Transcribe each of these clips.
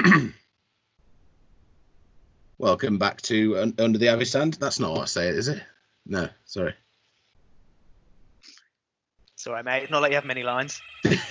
Welcome back to Under the Ivy Stand. That's not what I say, is it? No, sorry. It's all right, mate. It's not like you have many lines.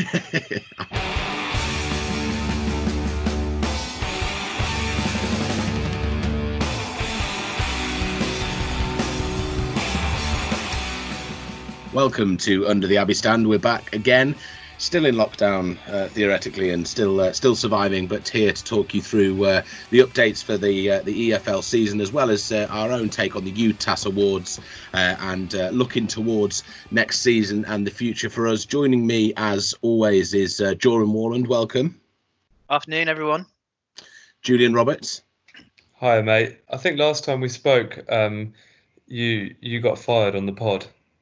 Welcome to Under the Abbey Stand. We're back again, still in lockdown theoretically, and still surviving, but here to talk you through the updates for the EFL season, as well as our own take on the UTAS Awards and looking towards next season and the future for us. Joining me, as always, is Joran Warland. Welcome. Afternoon, everyone. Julian Roberts. Hi, mate. I think last time we spoke, you got fired on the pod.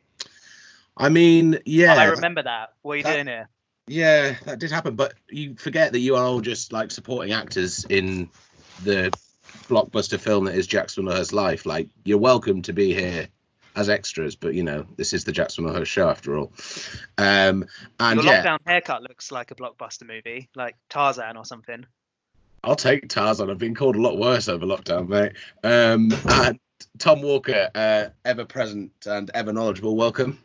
I mean, yeah. I remember that. What are you doing here? Yeah, that did happen. But you forget that you are all just like supporting actors in the blockbuster film that is Jackson Mulhurst's life. Like, you're welcome to be here as extras, but, you know, this is the Jackson Mulhurst show after all. And your lockdown haircut looks like a blockbuster movie, like Tarzan or something. I'll take Tarzan. I've been called a lot worse over lockdown, mate. And Tom Walker, ever present and ever knowledgeable. Welcome.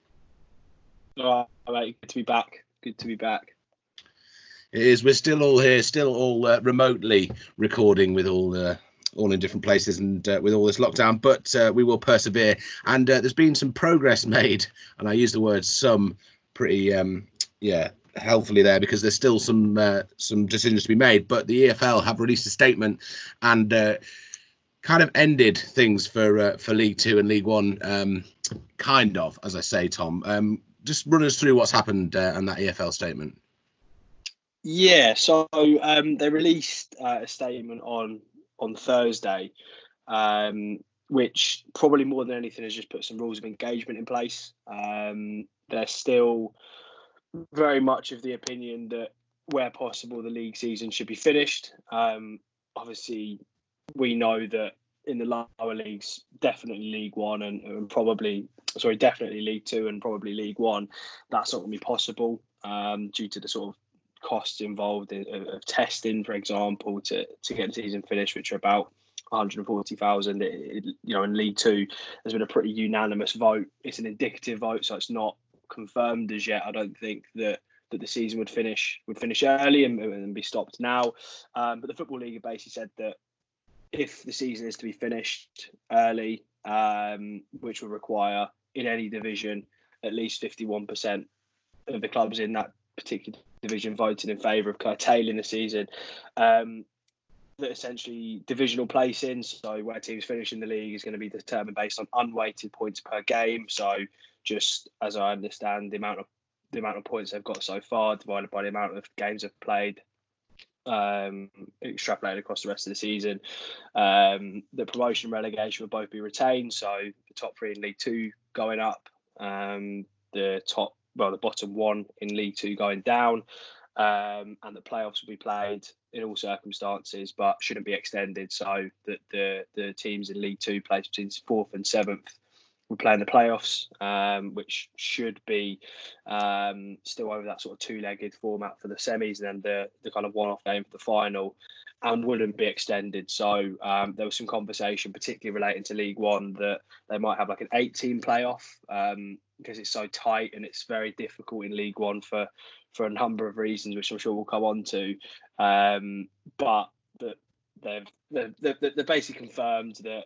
Oh, mate, good to be back. Good to be back. It is. We're still all here, still all remotely recording with all in different places and with all this lockdown, but we will persevere. And there's been some progress made, and I use the word some pretty, helpfully there, because there's still some decisions to be made. But the EFL have released a statement and kind of ended things for League Two and League One, kind of, as I say, Tom. Just run us through what's happened on that EFL statement. Yeah, so they released a statement on Thursday, which probably more than anything has just put some rules of engagement in place. They're still very much of the opinion that where possible the league season should be finished. Obviously, we know that in the lower leagues, definitely League One and definitely League Two and probably League One, that's not going to be possible due to the sort of costs involved of testing, for example, to get the season finished, which are about 140,000. In League Two, there's been a pretty unanimous vote. It's an indicative vote, so it's not confirmed as yet. I don't think that the season would finish early and be stopped now. But the Football League basically said that if the season is to be finished early, which will require in any division at least 51% of the clubs in that particular division voted in favour of curtailing the season, that essentially divisional placing, so where teams finish in the league, is going to be determined based on unweighted points per game. So just as I understand, the amount of points they've got so far divided by the amount of games they've played, extrapolated across the rest of the season. The promotion and relegation will both be retained, so the top three in League Two going up, the bottom one in League Two going down, and the playoffs will be played in all circumstances, but shouldn't be extended, so that the teams in League Two placed between 4th and 7th will play in the playoffs, which should be still over that sort of two-legged format for the semis, and then the kind of one-off game for the final, and wouldn't be extended. So there was some conversation, particularly relating to League One, that they might have like an 8-team playoff, because it's so tight and it's very difficult in League One for a number of reasons, which I'm sure we'll come on to. But that they've basically confirmed that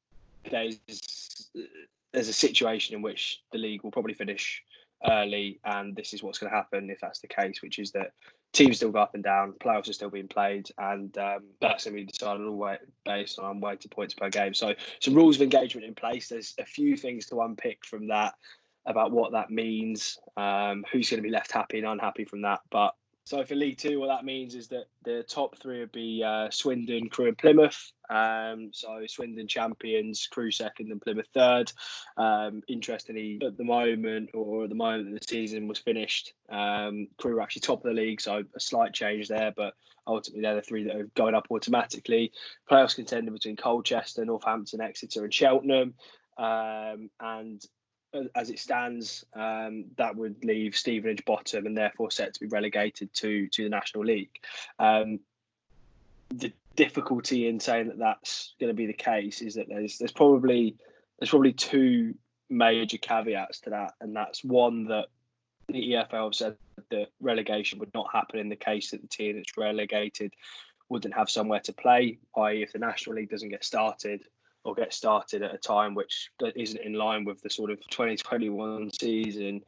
there's a situation in which the league will probably finish early, and this is what's going to happen if that's the case, which is that teams still go up and down, playoffs are still being played, and that's going to be decided all based on unweighted points per game. So some rules of engagement in place. There's a few things to unpick from that about what that means, who's going to be left happy and unhappy from that. But so for League Two, what that means is that the top three would be Swindon, Crewe and Plymouth. So Swindon champions, Crewe second and Plymouth third. Interestingly, at the moment that the season was finished, Crewe were actually top of the league, so a slight change there, but ultimately they're the three that are going up automatically. Playoffs contender between Colchester, Northampton, Exeter and Cheltenham. And as it stands, that would leave Stevenage bottom and therefore set to be relegated to the National League. the difficulty in saying that that's going to be the case is that there's probably two major caveats to that, and that's one, that the EFL have said that relegation would not happen in the case that the team that's relegated wouldn't have somewhere to play, i.e. if the National League doesn't get started, or get started at a time which isn't in line with the sort of 2021 season,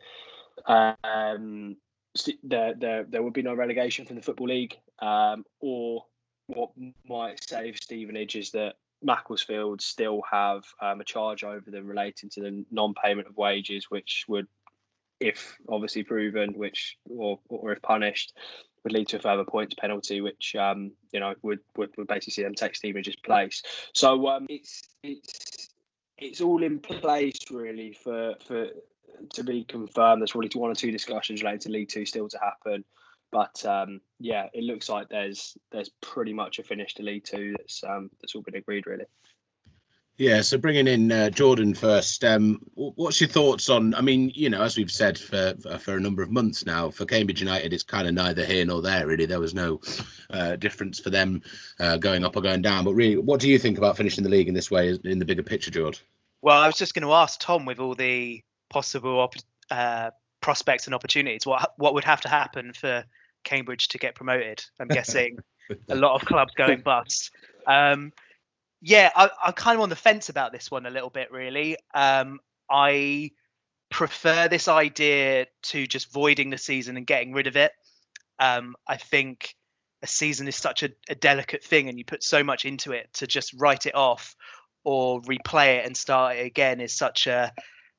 there would be no relegation from the Football League. Or what might save Stevenage is that Macclesfield still have a charge over them relating to the non-payment of wages, which would, if obviously proven, or if punished, would lead to a further points penalty, which would basically see them take Stevenage's place. So it's all in place really for to be confirmed. There's probably one or two discussions related to League Two still to happen, but it looks like there's pretty much a finish to League Two that's all been agreed really. Yeah, so bringing in Jordan first, what's your thoughts on, I mean, as we've said for a number of months now, for Cambridge United, it's kind of neither here nor there, really. There was no difference for them going up or going down. But really, what do you think about finishing the league in this way in the bigger picture, George? Well, I was just going to ask Tom, with all the possible prospects and opportunities, what would have to happen for Cambridge to get promoted? I'm guessing a lot of clubs going bust. Yeah, I'm kind of on the fence about this one a little bit, really. I prefer this idea to just voiding the season and getting rid of it. I think a season is such a delicate thing, and you put so much into it. To just write it off or replay it and start it again is such a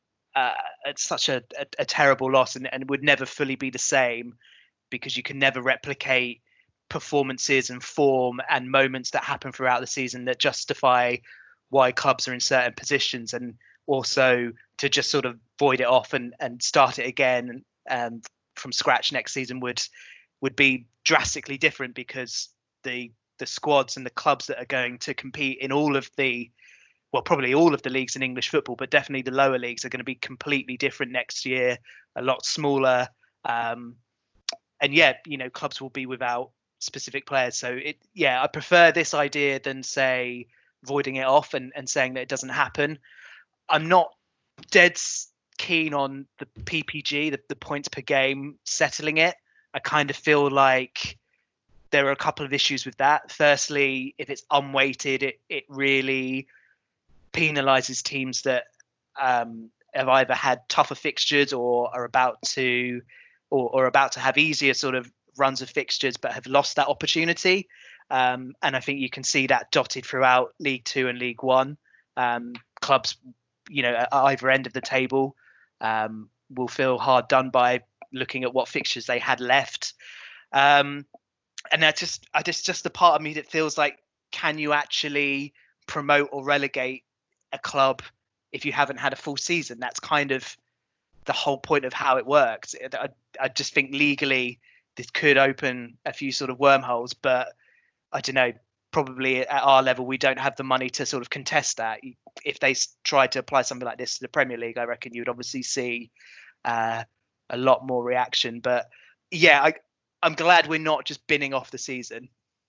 terrible loss, and would never fully be the same, because you can never replicate performances and form and moments that happen throughout the season that justify why clubs are in certain positions. And also to just sort of void it off and start it again from scratch next season would be drastically different, because the squads and the clubs that are going to compete in all of the, well, probably all of the leagues in English football, but definitely the lower leagues, are going to be completely different next year, a lot smaller. And clubs will be without specific players. So I prefer this idea than, say, voiding it off and saying that it doesn't happen. I'm not dead keen on the PPG, the points per game, settling it. I kind of feel like there are a couple of issues with that. Firstly, if it's unweighted, it really penalises teams that have either had tougher fixtures or are about to have easier sort of runs of fixtures but have lost that opportunity. And I think you can see that dotted throughout League Two and League One. Clubs, at either end of the table, will feel hard done by looking at what fixtures they had left. And that's just the part of me that feels like, can you actually promote or relegate a club if you haven't had a full season? That's kind of the whole point of how it works. I just think legally this could open a few sort of wormholes, but I don't know, probably at our level, we don't have the money to sort of contest that. If they tried to apply something like this to the Premier League, I reckon you'd obviously see a lot more reaction. But yeah, I'm glad we're not just binning off the season.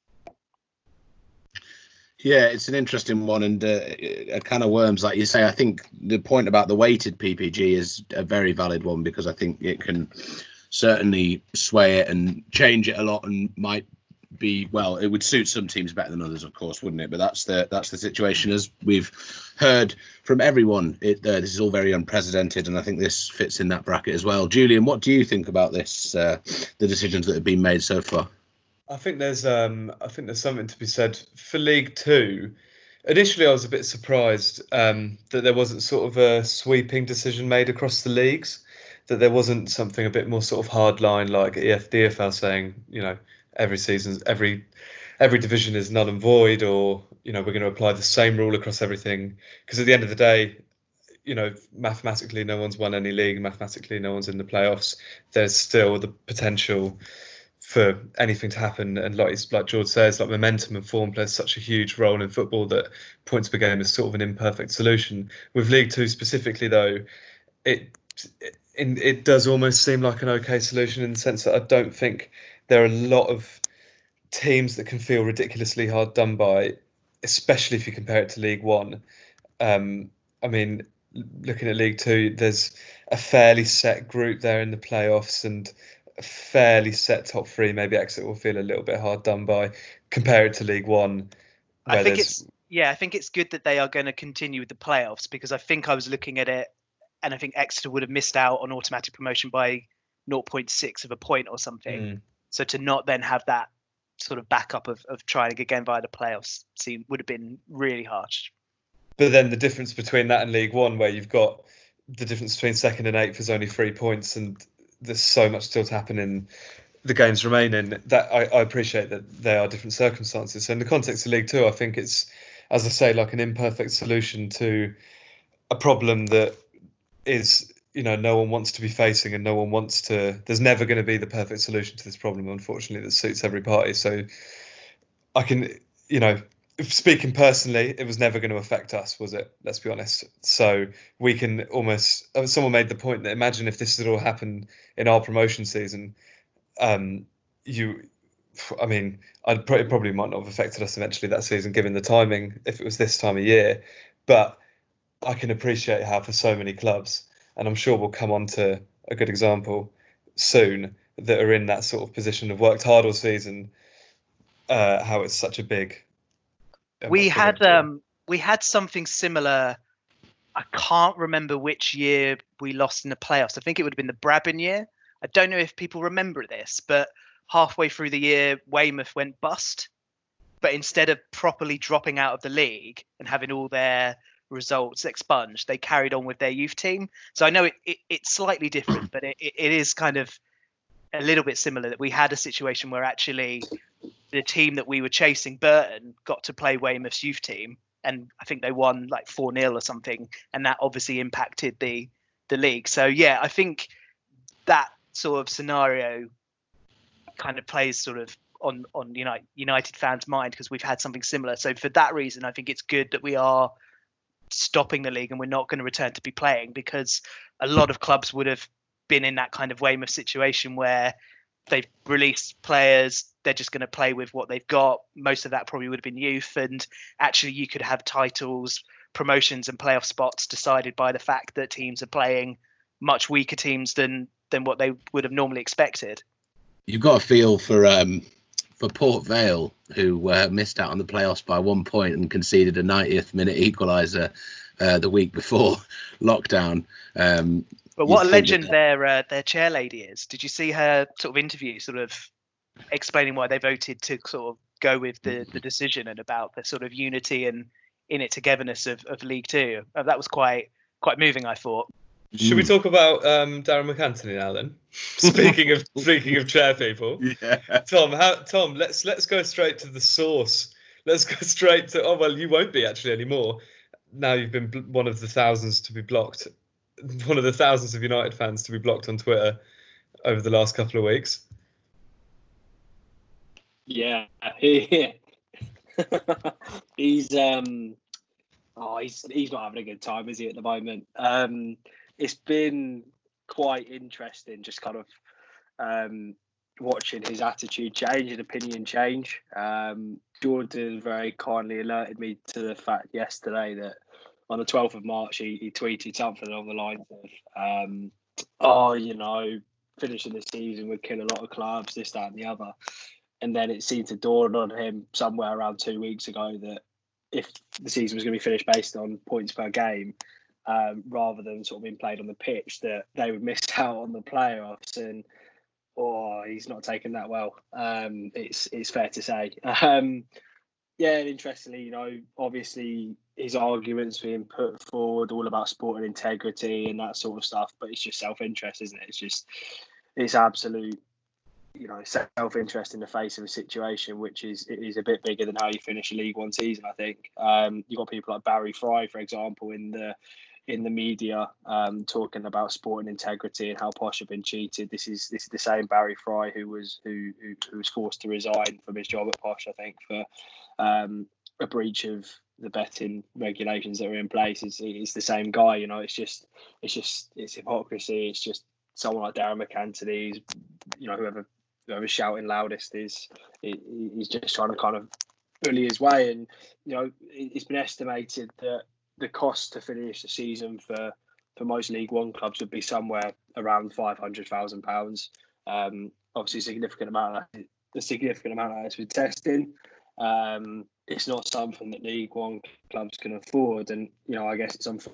Yeah, it's an interesting one, and a can of worms, like you say. I think the point about the weighted PPG is a very valid one, because I think it can certainly sway it and change it a lot, and might be, well, it would suit some teams better than others, of course, wouldn't it? But that's the situation, as we've heard from everyone. This is all very unprecedented, and I think this fits in that bracket as well. Julian, what do you think about this? The decisions that have been made so far. I think there's something to be said for League Two. Initially, I was a bit surprised that there wasn't sort of a sweeping decision made across the leagues, that there wasn't something a bit more sort of hard line like DFL saying, every season, every division is null and void, or we're going to apply the same rule across everything. Because at the end of the day, mathematically no one's won any league, mathematically no one's in the playoffs. There's still the potential for anything to happen, and like George says, like momentum and form plays such a huge role in football that points per game is sort of an imperfect solution. With League Two specifically, though, it does almost seem like an okay solution, in the sense that I don't think there are a lot of teams that can feel ridiculously hard done by, especially if you compare it to League One. I mean, looking at League Two, there's a fairly set group there in the playoffs and a fairly set top three. Maybe Exeter will feel a little bit hard done by. Compare it to League One. I think it's good that they are going to continue with the playoffs, because I think I was looking at it and I think Exeter would have missed out on automatic promotion by 0.6 of a point or something. So to not then have that sort of backup of trying again via the playoffs would have been really harsh. But then the difference between that and League One, where you've got the difference between second and eighth is only 3 points, and there's so much still to happen in the games remaining, that I appreciate that they are different circumstances. So in the context of League Two, I think it's, as I say, like an imperfect solution to a problem that is, no one wants to be facing, and no one wants to. There's never going to be the perfect solution to this problem, unfortunately, that suits every party. So I can, speaking personally, it was never going to affect us, was it? Let's be honest. So we can almost. Someone made the point that imagine if this had all happened in our promotion season. It probably might not have affected us eventually that season, given the timing, if it was this time of year. But I can appreciate how for so many clubs, and I'm sure we'll come on to a good example soon, that are in that sort of position, have worked hard all season, how it's such a big. We had something similar. I can't remember which year we lost in the playoffs. I think it would have been the Brabham year. I don't know if people remember this, but halfway through the year, Weymouth went bust. But instead of properly dropping out of the league and having all their results expunged, they carried on with their youth team. So I know it's slightly different, but it is kind of a little bit similar, that we had a situation where actually the team that we were chasing, Burton, got to play Weymouth's youth team. And I think they won like 4-0 or something. And that obviously impacted the league. So, yeah, I think that sort of scenario kind of plays sort of on United fans' mind, because we've had something similar. So for that reason, I think it's good that we are stopping the league and we're not going to return to be playing, because a lot of clubs would have been in that kind of Weymouth situation where they've released players, they're just going to play with what they've got. Most of that probably would have been youth, and actually you could have titles, promotions and playoff spots decided by the fact that teams are playing much weaker teams than what they would have normally expected. You've got a feel for Port Vale, who missed out on the playoffs by 1 point and conceded a 90th minute equaliser the week before lockdown. But what a legend their chair lady is. Did you see her sort of interview, sort of explaining why they voted to sort of go with the decision, and about the sort of unity and in it togetherness of League Two? That was quite moving, I thought. Should we talk about Darren McAntony now then? Speaking of chair people, yeah. Tom, let's go straight to the source. Let's go straight to. Oh well, you won't be actually anymore. Now you've been one of the thousands to be blocked, one of the thousands of United fans to be blocked on Twitter over the last couple of weeks. Yeah. He's not having a good time, is he, at the moment? It's been quite interesting, just kind of watching his attitude change and opinion change. Jordan very kindly alerted me to the fact yesterday that on the 12th of March, he tweeted something along the lines of, finishing the season would kill a lot of clubs, this, that and the other. And then it seemed to dawn on him somewhere around 2 weeks ago that if the season was going to be finished based on points per game, rather than sort of being played on the pitch, that they would miss out on the playoffs. And he's not taken that well. It's fair to say. Interestingly, obviously his arguments being put forward all about sporting integrity and that sort of stuff, but it's just self-interest, isn't it? It's absolute, self-interest in the face of a situation which is a bit bigger than how you finish a League One season, I think. You've got people like Barry Fry, for example, in the media talking about sporting integrity and how Posh have been cheated. This is the same Barry Fry who was forced to resign from his job at Posh, I think, for a breach of the betting regulations that are in place. It's the same guy, it's hypocrisy. It's just someone like Darren McAntony, whoever whoever's shouting loudest is just trying to kind of bully his way. And it's been estimated that the cost to finish the season for most League One clubs would be somewhere around £500,000. Obviously, a significant amount of that is with testing. It's not something that League One clubs can afford, and I guess it's unfortunate.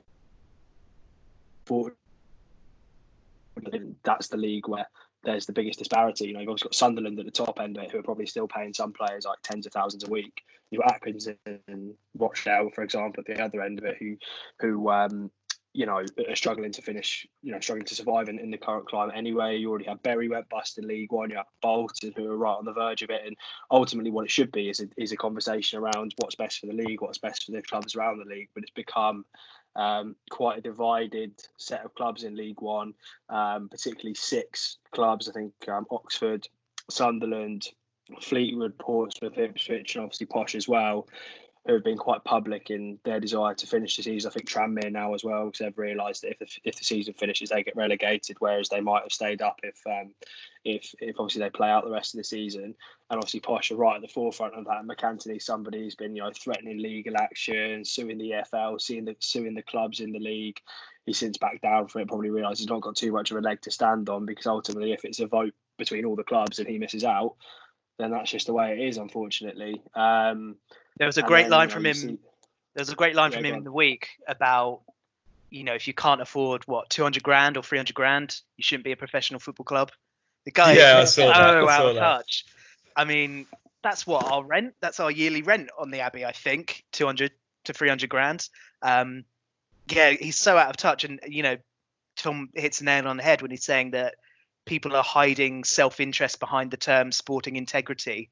That's the league where there's the biggest disparity. You've obviously got Sunderland at the top end of it, who are probably still paying some players like tens of thousands a week. You've got Accrington and Rochdale, for example, at the other end of it, who are struggling to finish, struggling to survive in the current climate anyway. You already have Bury went bust in League One. You have Bolton, who are right on the verge of it. And ultimately, what it should be is a conversation around what's best for the league, what's best for the clubs around the league. But it's become quite a divided set of clubs in League One, particularly 6 clubs. I think Oxford, Sunderland, Fleetwood, Portsmouth, Ipswich, and obviously Posh as well, who have been quite public in their desire to finish the season. I think Tranmere now as well, because they've realised that if the season finishes, they get relegated, whereas they might have stayed up if obviously they play out the rest of the season. And obviously Posh are right at the forefront of that. McAntony, somebody who's been threatening legal action, suing the EFL, suing the clubs in the league. He's since backed down from it. Probably realised he's not got too much of a leg to stand on, because ultimately, if it's a vote between all the clubs and he misses out, then that's just the way it is, unfortunately. There was a great line from him. There was a great line from him in the week about, if you can't afford 200 grand or 300 grand, you shouldn't be a professional football club. The guy is so out of touch. I mean, that's what our rent. That's our yearly rent on the Abbey. I think 200 to 300 grand. He's so out of touch, and Tom hits the nail on the head when he's saying that people are hiding self-interest behind the term sporting integrity.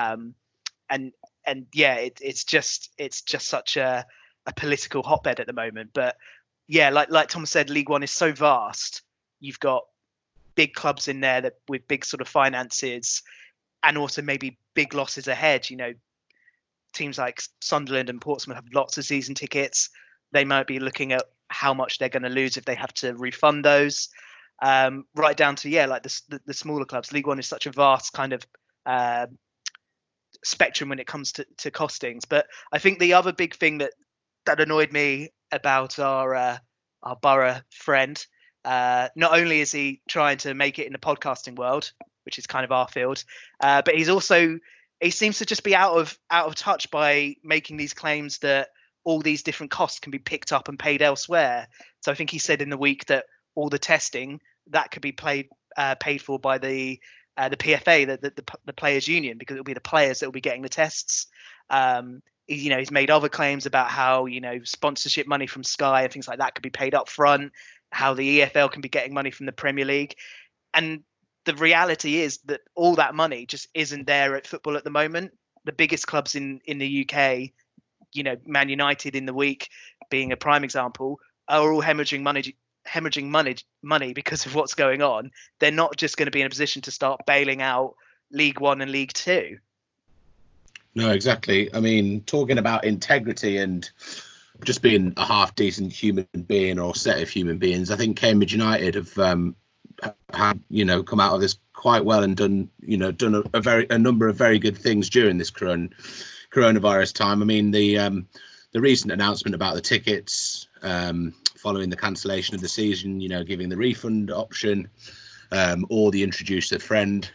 It's just such a political hotbed at the moment. But like Tom said, League One is so vast. You've got big clubs in there that with big sort of finances, and also maybe big losses ahead. Teams like Sunderland and Portsmouth have lots of season tickets. They might be looking at how much they're going to lose if they have to refund those. Right down to the smaller clubs. League One is such a vast kind of spectrum when it comes to costings. But I think the other big thing that annoyed me about our Borough friend, not only is he trying to make it in the podcasting world, which is kind of our field, but he seems to just be out of touch by making these claims that all these different costs can be picked up and paid elsewhere. So I think he said in the week that all the testing that could be paid for by the PFA, the players' union, because it'll be the players that will be getting the tests. He's made other claims about how sponsorship money from Sky and things like that could be paid up front, how the EFL can be getting money from the Premier League, and the reality is that all that money just isn't there at football at the moment. The biggest clubs in the UK, Man United in the week being a prime example, are all hemorrhaging money because of what's going on. They're not just going to be in a position to start bailing out League One and League Two. No, exactly. I mean, talking about integrity and just being a half decent human being or set of human beings, I think Cambridge United have come out of this quite well and done a number of very good things during this coronavirus time. I mean, the recent announcement about the tickets following the cancellation of the season, giving the refund option, or the introduce a friend,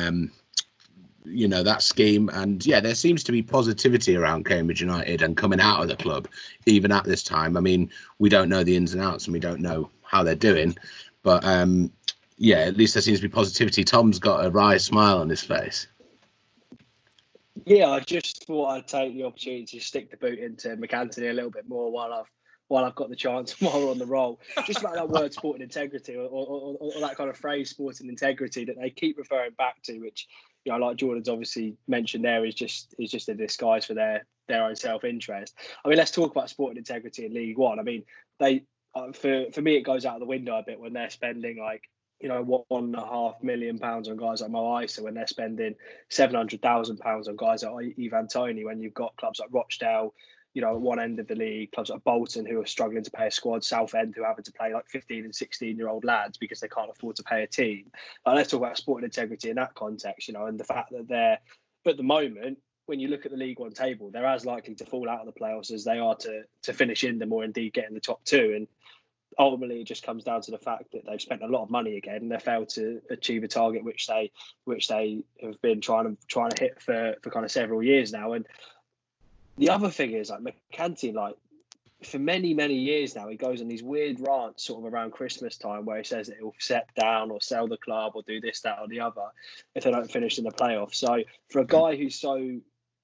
that scheme. And there seems to be positivity around Cambridge United and coming out of the club even at this time. I mean, we don't know the ins and outs and we don't know how they're doing, but at least there seems to be positivity. Tom's got a wry smile on his face. Yeah, I just thought I'd take the opportunity to stick the boot into McAntony a little bit more while I've got the chance, while we're on the roll. Just about that word sporting integrity, or that kind of phrase sporting integrity that they keep referring back to, which like Jordan's obviously mentioned there, is just a disguise for their own self-interest. I mean, let's talk about sporting integrity in League One. I mean, they for me it goes out of the window a bit when they're spending £1.5 million on guys like Mo Isa, when they're spending £700,000 on guys like Ivan Toney, when you've got clubs like Rochdale, at one end of the league, clubs like Bolton who are struggling to pay a squad, Southend who are having to play like 15 and 16-year-old lads because they can't afford to pay a team. Let's talk about sporting integrity in that context, and the fact that they're, at the moment, when you look at the League One table, they're as likely to fall out of the playoffs as they are to finish in them or indeed get in the top two. And ultimately, it just comes down to the fact that they've spent a lot of money again and they failed to achieve a target which they have been trying to hit for kind of several years now. And the other thing is, like, McCanty, like, for many, many years now, he goes on these weird rants sort of around Christmas time where he says that he'll step down or sell the club or do this, that or the other if they don't finish in the playoffs. So for a guy who's so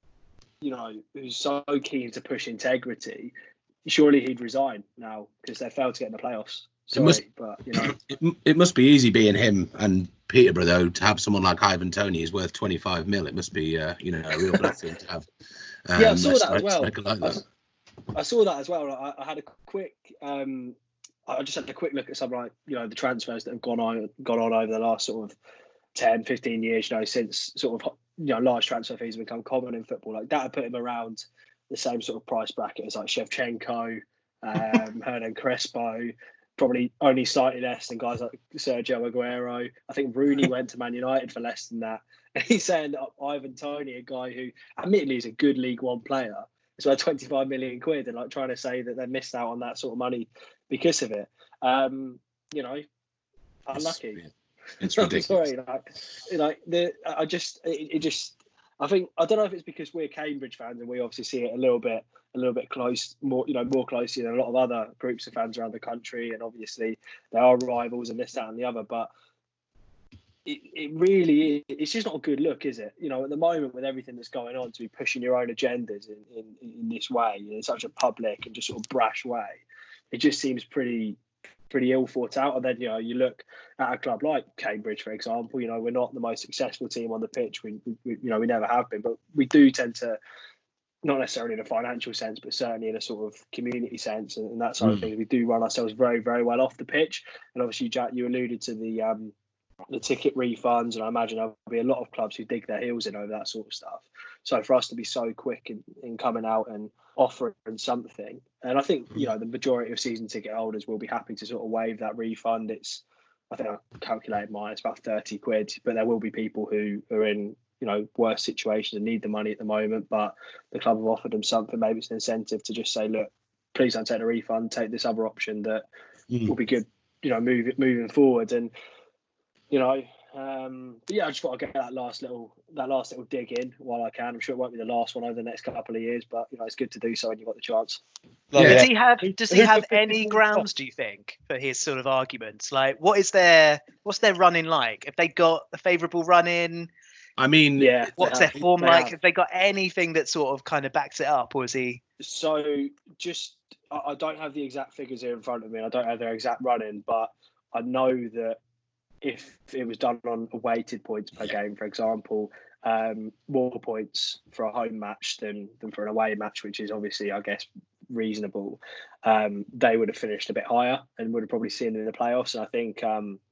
keen to push integrity, surely he'd resign now because they failed to get in the playoffs. It must be easy being him and Peterborough, though, to have someone like Ivan Toney who's worth 25 mil. It must be a real blessing to have. I saw that as well. I saw that as well. I had a quick. I just had a quick look at some, like, the transfers that have gone on over the last sort of 10, 15 years. Since sort of large transfer fees have become common in football. Like that, would put him around the same sort of price bracket as like Shevchenko, Hernan Crespo. Probably only slightly less than guys like Sergio Aguero. I think Rooney went to Man United for less than that. And he's saying that Ivan Toney, a guy who admittedly is a good League One player, is worth 25 million quid, and like trying to say that they missed out on that sort of money because of it. Unlucky. It's ridiculous. Sorry, I think, I don't know if it's because we're Cambridge fans and we obviously see it a little bit close, more closely than a lot of other groups of fans around the country, and obviously there are rivals and this, that, and the other. But it really, it's just not a good look, is it? At the moment, with everything that's going on, to be pushing your own agendas in this way, in such a public and just sort of brash way, it just seems pretty ill thought out. And then you look at a club like Cambridge, for example. We're not the most successful team on the pitch. We never have been, but we do tend to, not necessarily in a financial sense, but certainly in a sort of community sense and that sort of thing, we do run ourselves very, very well off the pitch. And obviously, Jack, you alluded to the ticket refunds, and I imagine there'll be a lot of clubs who dig their heels in over that sort of stuff. So for us to be so quick in coming out and offering something, and I think the majority of season ticket holders will be happy to sort of waive that refund. I think I calculated mine, it's about 30 quid, but there will be people who are in worse situations and need the money at the moment, but the club have offered them something. Maybe it's an incentive to just say, look, please don't take the refund, take this other option that will be good, moving forward. And but yeah, I just thought I'd get that last little dig in while I can. I'm sure it won't be the last one over the next couple of years, but it's good to do so when you've got the chance. Yeah. Does he have any grounds, do you think, for his sort of arguments? Like, what's their run-in like? Have they got a favourable run-in? I mean, what's their form like? Have they got anything that sort of kind of backs it up, or is he? So I don't have the exact figures here in front of me. I don't have their exact run-in, but I know that if it was done on a weighted points per game, for example, more points for a home match than for an away match, which is obviously, I guess, reasonable, they would have finished a bit higher and would have probably seen in the playoffs. And I think,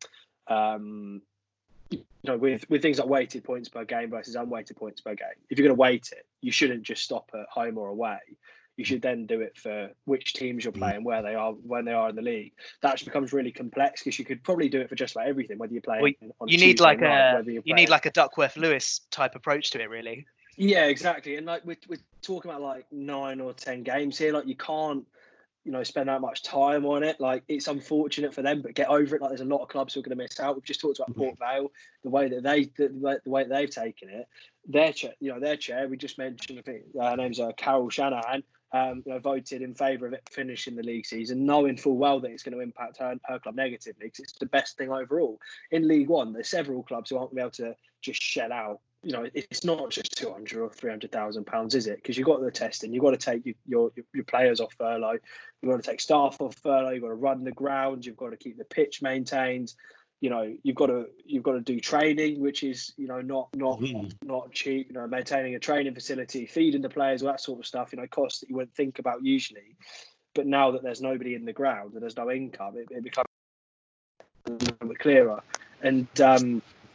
with things like weighted points per game versus unweighted points per game, if you're going to weight it, you shouldn't just stop at home or away. You should then do it for which teams you're playing, where they are, when they are in the league. That just becomes really complex because you could probably do it for just about everything, whether you're playing on you need like a Duckworth-Lewis type approach to it, really. Yeah, exactly. And like we're talking about like 9 or 10 games here. Like you can't, spend that much time on it. Like it's unfortunate for them, but get over it. Like there's a lot of clubs who are going to miss out. We've just talked about Port Vale, the way they've taken it. Their chair. We just mentioned, I think her name's Carol Shanahan. Voted in favour of it finishing the league season, knowing full well that it's going to impact her club negatively because it's the best thing overall. In League One, there's several clubs who aren't going to be able to just shell out. It's not just £200,000 or £300,000, is it? Because you've got the testing, you've got to take your players off furlough, you've got to take staff off furlough, you've got to run the ground, you've got to keep the pitch maintained. You've got to do training, which is not cheap. Maintaining a training facility, feeding the players, all that sort of stuff. Costs that you wouldn't think about usually. But now that there's nobody in the ground and there's no income, it becomes a little bit clearer. And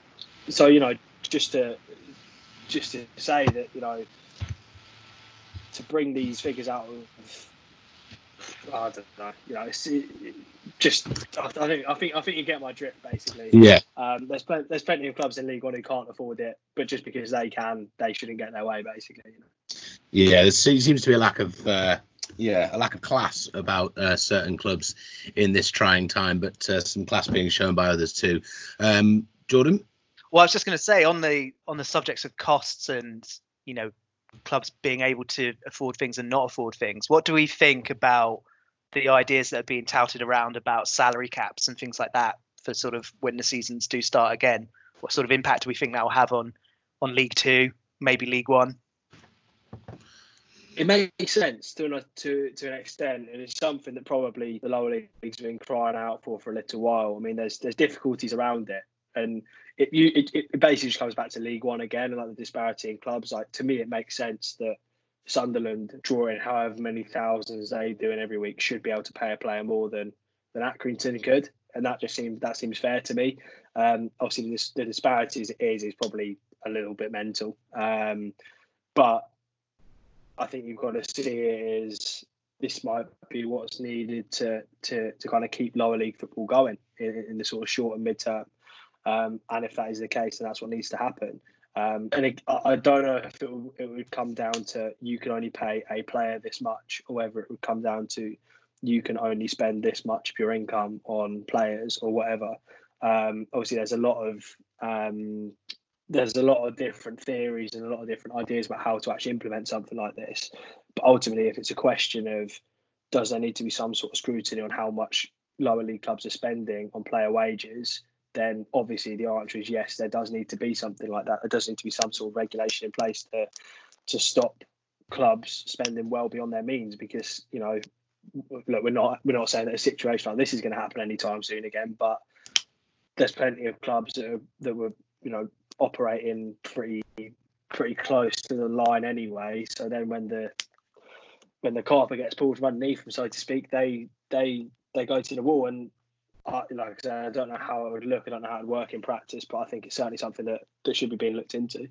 so just to say that to bring these figures out of, I don't know, I think you get my drift basically. Yeah. There's plenty of clubs in League One who can't afford it, but just because they can, they shouldn't get their way basically. Yeah, there seems to be a lack of class about certain clubs in this trying time, but some class being shown by others too. Jordan? Well, I was just going to say on the subjects of costs and clubs being able to afford things and not afford things, what do we think about the ideas that are being touted around about salary caps and things like that for sort of when the seasons do start again? What sort of impact do we think that will have on League Two, maybe League One? It makes sense to an extent, and it's something that probably the lower leagues have been crying out for a little while. I mean, there's difficulties around it, and it basically just comes back to League One again, and like the disparity in clubs. Like, to me, it makes sense that Sunderland, drawing however many thousands they do in every week, should be able to pay a player more than Accrington could, and that seems fair to me. Obviously, the disparities is probably a little bit mental, but I think you've got to see it as this might be what's needed to kind of keep lower league football going in the sort of short and mid-term. And if that is the case, then that's what needs to happen. And I don't know if it would come down to you can only pay a player this much, or whether it would come down to you can only spend this much of your income on players or whatever. Obviously, there's a lot of different theories and a lot of different ideas about how to actually implement something like this. But ultimately, if it's a question of does there need to be some sort of scrutiny on how much lower league clubs are spending on player wages, then obviously the answer is yes, there does need to be something like that. There does need to be some sort of regulation in place to stop clubs spending well beyond their means, because, look, we're not saying that a situation like this is going to happen anytime soon again, but there's plenty of clubs that were operating pretty close to the line anyway. So then when the carpet gets pulled from underneath them, so to speak, they go to the wall. And like I said, I don't know how it would look. I don't know how it would work in practice, but I think it's certainly something that should be being looked into.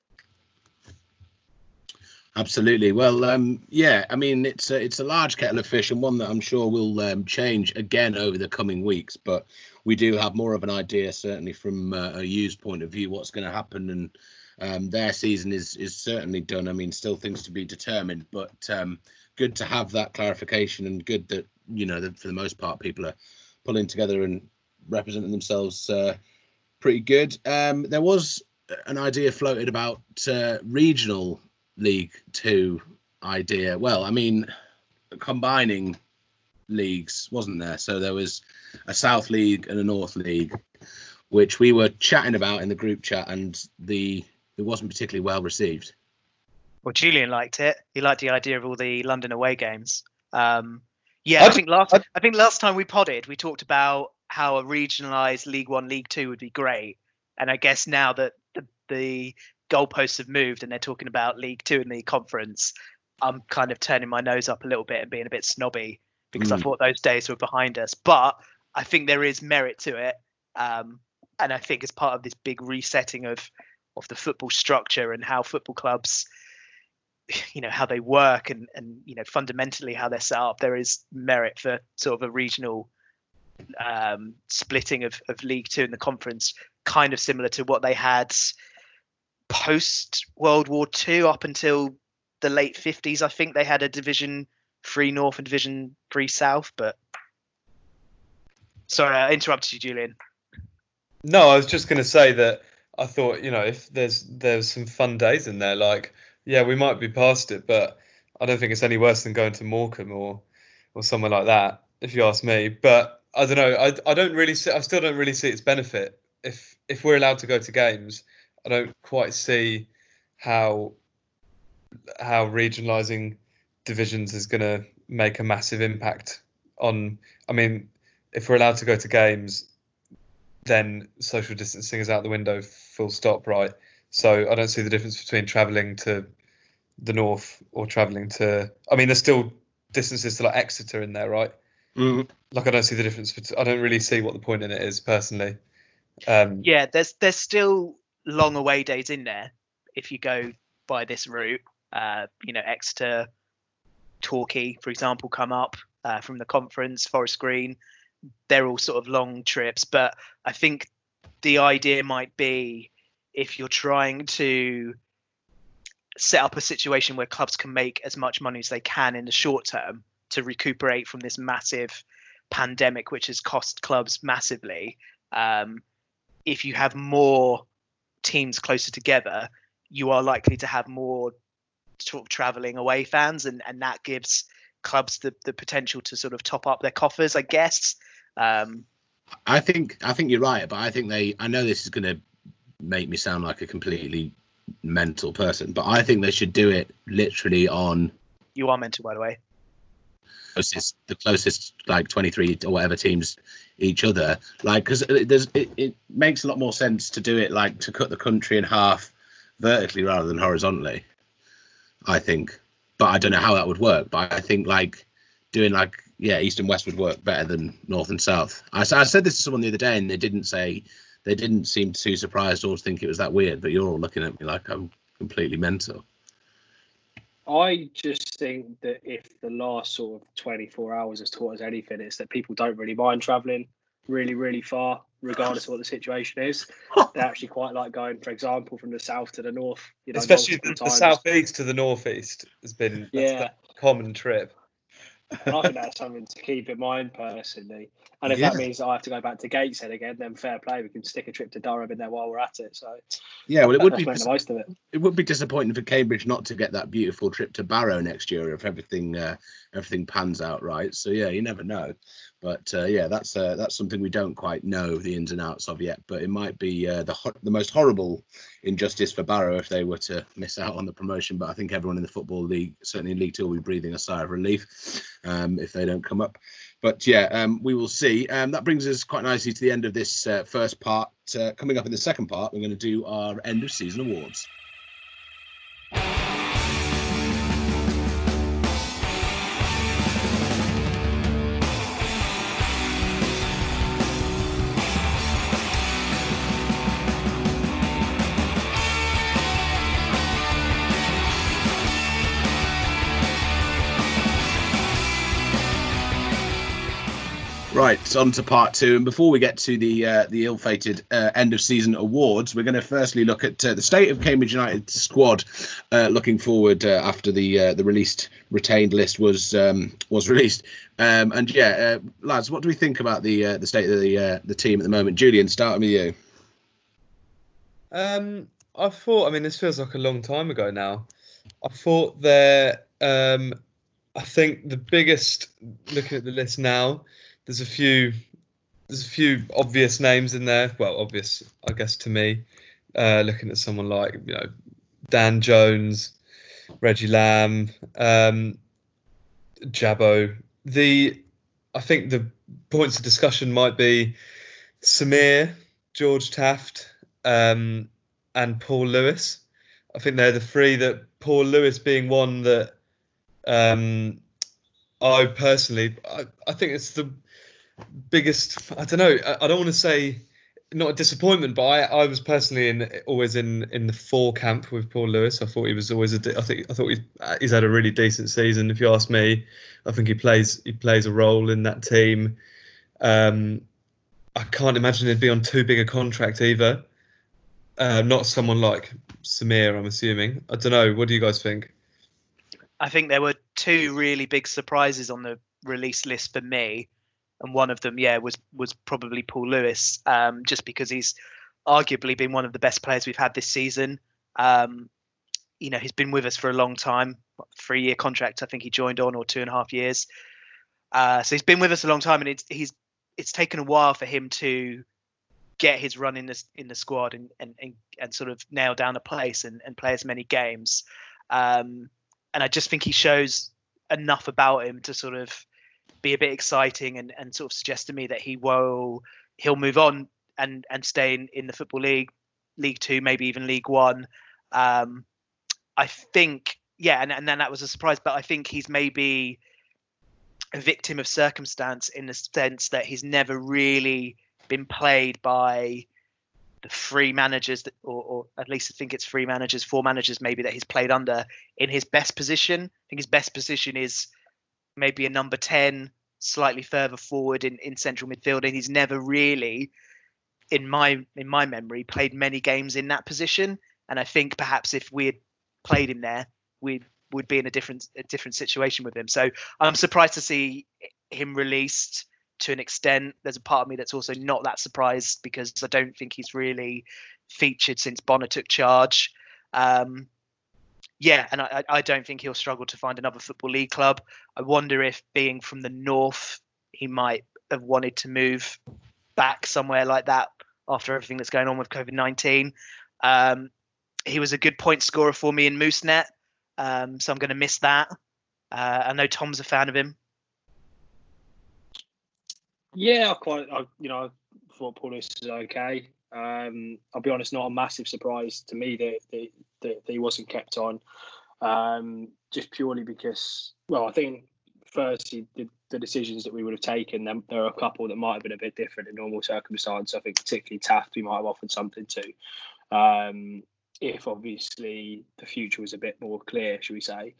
Absolutely. Well, yeah, I mean, it's a large kettle of fish, and one that I'm sure will change again over the coming weeks. But we do have more of an idea, certainly from a U's point of view, what's going to happen. And their season is certainly done. I mean, still things to be determined, but good to have that clarification, and good that, that for the most part, people are pulling together and representing themselves pretty good. There was an idea floated about regional League Two idea. Well, I mean, combining leagues, wasn't there? So there was a South League and a North League, which we were chatting about in the group chat, and it wasn't particularly well received. Well, Julian liked it. He liked the idea of all the London away games. I think last time we podded, we talked about how a regionalised League One, League Two would be great, and I guess now that the goalposts have moved and they're talking about League Two and the conference, I'm kind of turning my nose up a little bit and being a bit snobby, because I thought those days were behind us. But I think there is merit to it, and I think as part of this big resetting of the football structure and how football clubs, how they work and fundamentally how they're set up, there is merit for sort of a regional splitting of League Two and the conference, kind of similar to what they had post World War II up until the late 50s. I think they had a Division 3 North and Division 3 South. But sorry, I interrupted you, Julian. No, I was just going to say that I thought, if there's some fun days in there, like, yeah, we might be past it, but I don't think it's any worse than going to Morecambe or somewhere like that, if you ask me. But I don't know. I still don't really see its benefit. If we're allowed to go to games, I don't quite see how regionalising divisions is going to make a massive impact on. I mean, if we're allowed to go to games, then social distancing is out the window, full stop, right? So I don't see the difference between travelling to the north or travelling to. I mean, there's still distances to like Exeter in there, right? Mm-hmm. Like, I don't see the difference. I don't really see what the point in it is, personally. Yeah, there's still long away days in there if you go by this route. Exeter, Torquay, for example, come up from the conference, Forest Green. They're all sort of long trips. But I think the idea might be, if you're trying to set up a situation where clubs can make as much money as they can in the short term to recuperate from this massive pandemic, which has cost clubs massively. If you have more teams closer together, you are likely to have more sort of traveling away fans, and that gives clubs the potential to sort of top up their coffers, I guess. I think you're right, but I know this is going to make me sound like a completely mental person, but I think they should do it literally on. You are mental, by the way. The closest like 23 or whatever teams each other, like, because it makes a lot more sense to do it like to cut the country in half vertically rather than horizontally, I think. But I don't know how that would work, but I think like doing like east and west would work better than north and south. I said this to someone the other day and they didn't seem too surprised or think it was that weird, but you're all looking at me like I'm completely mental. I just think that if the last sort of 24 hours has taught us anything, it's that people don't really mind travelling really, really far, regardless of what the situation is. They actually quite like going, for example, from the south to the north. Especially the southeast to the northeast has been a common trip. And I think that's something to keep in mind personally. And if that means that I have to go back to Gateshead again, then fair play. We can stick a trip to Durham in there while we're at it. So well, it would be the most of it. It would be disappointing for Cambridge not to get that beautiful trip to Barrow next year if everything pans out right. So you never know. But that's something we don't quite know the ins and outs of yet. But it might be the most horrible injustice for Barrow if they were to miss out on the promotion. But I think everyone in the Football League, certainly in League Two, will be breathing a sigh of relief if they don't come up. But we will see. That brings us quite nicely to the end of this first part. Coming up in the second part, we're going to do our end of season awards. Right, on to part two. And before we get to the ill-fated end of season awards, we're going to firstly look at the state of Cambridge United squad looking forward after the retained list was released. Lads, what do we think about the state of the team at the moment? Julian, starting with you. I thought, this feels like a long time ago now. I thought I think the biggest, looking at the list now, there's a few obvious names in there. Well, obvious, I guess, to me. Looking at someone like Dan Jones, Reggie Lamb, Jabbo. I think the points of discussion might be Samir, George Taft, and Paul Lewis. I think they're the three. That Paul Lewis being one that I personally, I think it's the biggest. I don't know. I don't want to say not a disappointment, but I was personally always in the four camp with Paul Lewis. I thought he was always I thought he's had a really decent season. If you ask me, I think he plays a role in that team. I can't imagine he'd be on too big a contract either. Not someone like Samir, I'm assuming. I don't know. What do you guys think? I think there were two really big surprises on the release list for me. And one of them, was probably Paul Lewis, just because he's arguably been one of the best players we've had this season. He's been with us for a long time, 3-year contract. I think he joined on, or 2.5 years. So he's been with us a long time, and it's taken a while for him to get his run in the squad and sort of nail down a place and play as many games. And I just think he shows enough about him to sort of be a bit exciting and sort of suggest to me that he'll move on and stay in the Football League, League Two, maybe even League One. I think, and then that was a surprise, but I think he's maybe a victim of circumstance in the sense that he's never really been played by three managers that, or at least I think it's three managers, four managers maybe that he's played under in his best position. I think his best position is maybe a number 10, slightly further forward in central midfield, and he's never really, in my memory, played many games in that position. And I think perhaps if we had played him there, we would be in a different situation with him. So I'm surprised to see him released to an extent. There's a part of me that's also not that surprised because I don't think he's really featured since Bonner took charge. And I don't think he'll struggle to find another Football League club. I wonder if, being from the north, he might have wanted to move back somewhere like that after everything that's going on with COVID-19. He was a good point scorer for me in Moosenet, so I'm going to miss that. I know Tom's a fan of him. Yeah, I thought Paul Lewis was okay. I'll be honest, not a massive surprise to me that he wasn't kept on, just purely because, well, I think firstly the decisions that we would have taken, there are a couple that might have been a bit different in normal circumstances. I think particularly Taft we might have offered something to, if obviously the future was a bit more clear, should we say.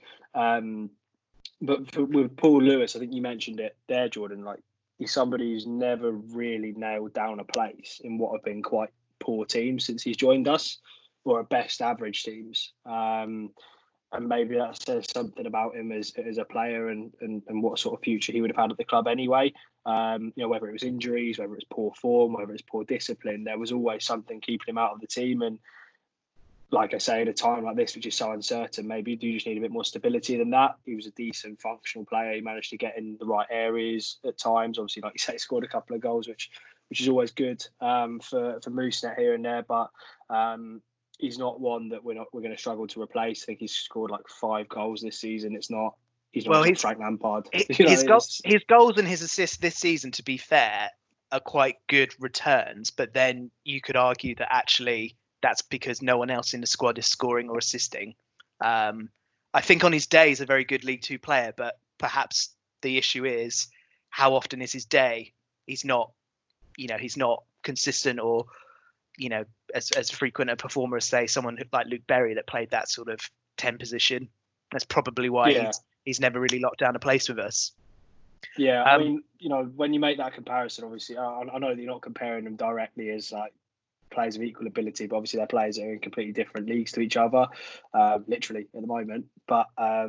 But with Paul Lewis, I think you mentioned it there, Jordan, like, he's somebody who's never really nailed down a place in what have been quite poor teams since he's joined us, or at best average teams. And maybe that says something about him as a player and what sort of future he would have had at the club anyway. Whether it was injuries, whether it was poor form, whether it's poor discipline, there was always something keeping him out of the team. And like I say, at a time like this, which is so uncertain, maybe you do just need a bit more stability than that. He was a decent functional player. He managed to get in the right areas at times. Obviously, like you say, scored a couple of goals, which is always good for Moosenet here and there. But he's not one that we're going to struggle to replace. I think he's scored like 5 goals this season. He's not like Frank Lampard. His goals and his assists this season, to be fair, are quite good returns. But then you could argue that actually that's because no one else in the squad is scoring or assisting. I think on his day he's a very good League Two player, but perhaps the issue is how often is his day? He's not consistent or, as frequent a performer as, say, someone like Luke Berry that played that sort of 10 position. That's probably why he's never really locked down a place with us. Yeah, I mean, when you make that comparison, obviously, I know that you're not comparing them directly as like players of equal ability, but obviously they're players that are in completely different leagues to each other, literally at the moment. But I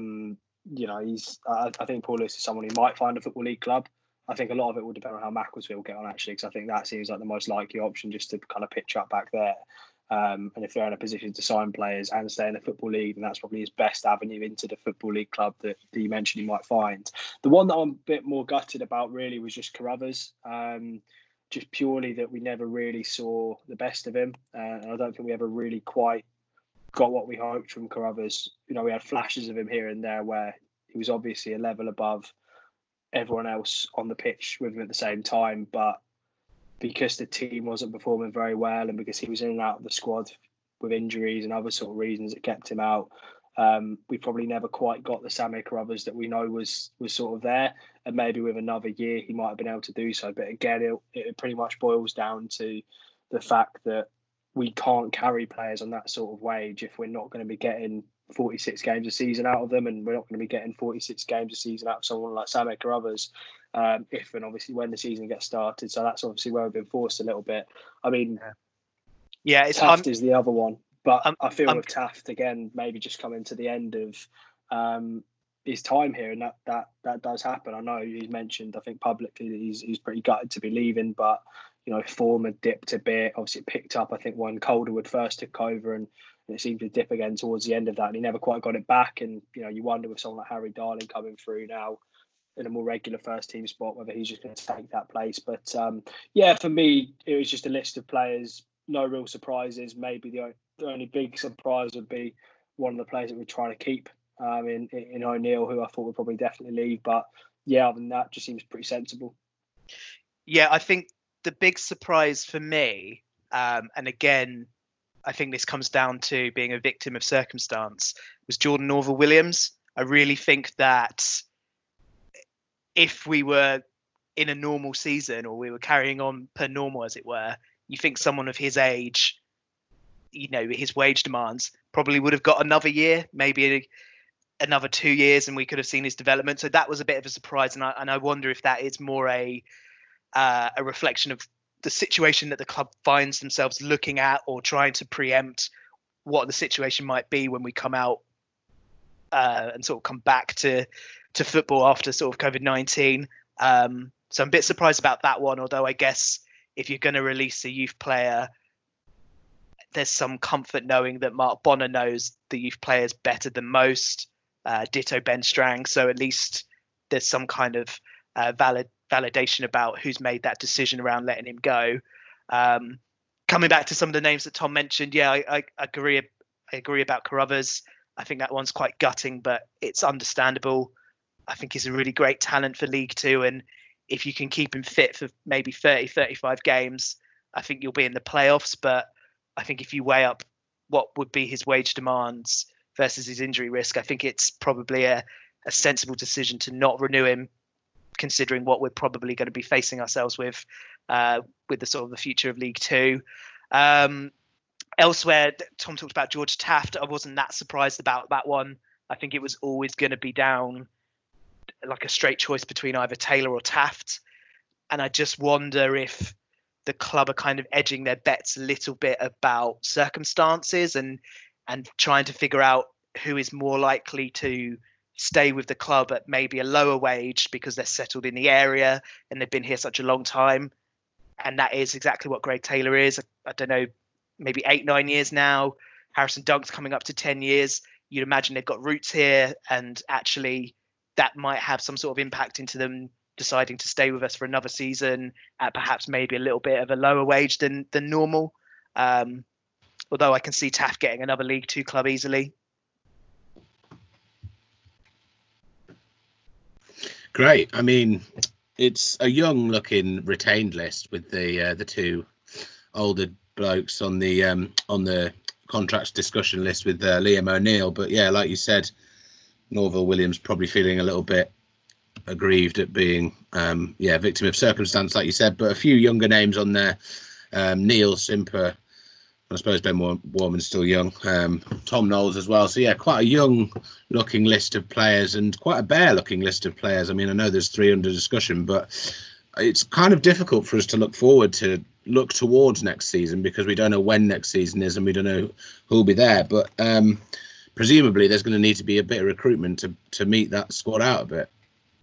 think Paul Lewis is someone who might find a Football League club. I think a lot of it will depend on how Macclesfield get on, actually, because I think that seems like the most likely option, just to kind of pitch up back there. And if they're in a position to sign players and stay in the Football League, then that's probably his best avenue into the Football League club that you mentioned he might find. The one that I'm a bit more gutted about really was just Carruthers. Just purely that we never really saw the best of him. And I don't think we ever really quite got what we hoped from Carruthers. We had flashes of him here and there where he was obviously a level above everyone else on the pitch with him at the same time. But because the team wasn't performing very well and because he was in and out of the squad with injuries and other sort of reasons that kept him out, we probably never quite got the Sammy Carruthers that we know was sort of there. And maybe with another year, he might have been able to do so. But again, it pretty much boils down to the fact that we can't carry players on that sort of wage if we're not going to be getting 46 games a season out of them, and we're not going to be getting 46 games a season out of someone like Sammy Carruthers, if and obviously when the season gets started. So that's obviously where we've been forced a little bit. I mean, Taft is the other one. But I feel with Taft, again, maybe just coming to the end of his time here, and that does happen. I know he's mentioned, I think publicly, that he's pretty gutted to be leaving, but form had dipped a bit. Obviously, it picked up, I think, when Calderwood first took over, and it seemed to dip again towards the end of that, and he never quite got it back. And you wonder with someone like Harry Darling coming through now in a more regular first team spot, whether he's just going to take that place. But for me, it was just a list of players, no real surprises. Maybe the only big surprise would be one of the players that we're trying to keep in O'Neill, who I thought would probably definitely leave. But other than that, just seems pretty sensible. Yeah, I think the big surprise for me, and again, I think this comes down to being a victim of circumstance, was Jordan Norval-Williams. I really think that if we were in a normal season, or we were carrying on per normal, as it were, you think someone of his age, his wage demands probably would have got another year, maybe another 2 years, and we could have seen his development. So that was a bit of a surprise, and I wonder if that is more a reflection of the situation that the club finds themselves looking at, or trying to preempt what the situation might be when we come out and sort of come back to football after sort of COVID-19. So I'm a bit surprised about that one, although I guess if you're going to release a youth player, there's some comfort knowing that Mark Bonner knows the youth players better than most, ditto Ben Strang. So at least there's some kind of validation about who's made that decision around letting him go. Coming back to some of the names that Tom mentioned, I agree about Carruthers. I think that one's quite gutting, but it's understandable. I think he's a really great talent for League Two, and if you can keep him fit for maybe 30, 35 games, I think you'll be in the playoffs. But I think if you weigh up what would be his wage demands versus his injury risk, I think it's probably a sensible decision to not renew him, considering what we're probably going to be facing ourselves with the sort of the future of League Two. Elsewhere, Tom talked about George Taft. I wasn't that surprised about that one. I think it was always going to be down like a straight choice between either Taylor or Taft. And I just wonder if the club are kind of edging their bets a little bit about circumstances and trying to figure out who is more likely to stay with the club at maybe a lower wage because they're settled in the area and they've been here such a long time. And that is exactly what Greg Taylor is. I don't know, maybe 8-9 years now. Harrison Dunk's coming up to 10 years. You'd imagine they've got roots here, and actually that might have some sort of impact into them deciding to stay with us for another season at perhaps maybe a little bit of a lower wage than normal. Although I can see Taft getting another League Two club easily. Great. I mean, it's a young-looking retained list with the two older blokes on the contracts discussion list with Liam O'Neill. But yeah, like you said, Norville Williams probably feeling a little bit aggrieved at being victim of circumstance, like you said. But a few younger names on there: Neil Simper. I suppose Ben Warman's still young. Tom Knowles as well. So yeah, quite a young-looking list of players and quite a bare-looking list of players. I mean, I know there's 3 under discussion, but it's kind of difficult for us to look towards next season because we don't know when next season is and we don't know who'll be there. But presumably, there's going to need to be a bit of recruitment to meet that squad out a bit.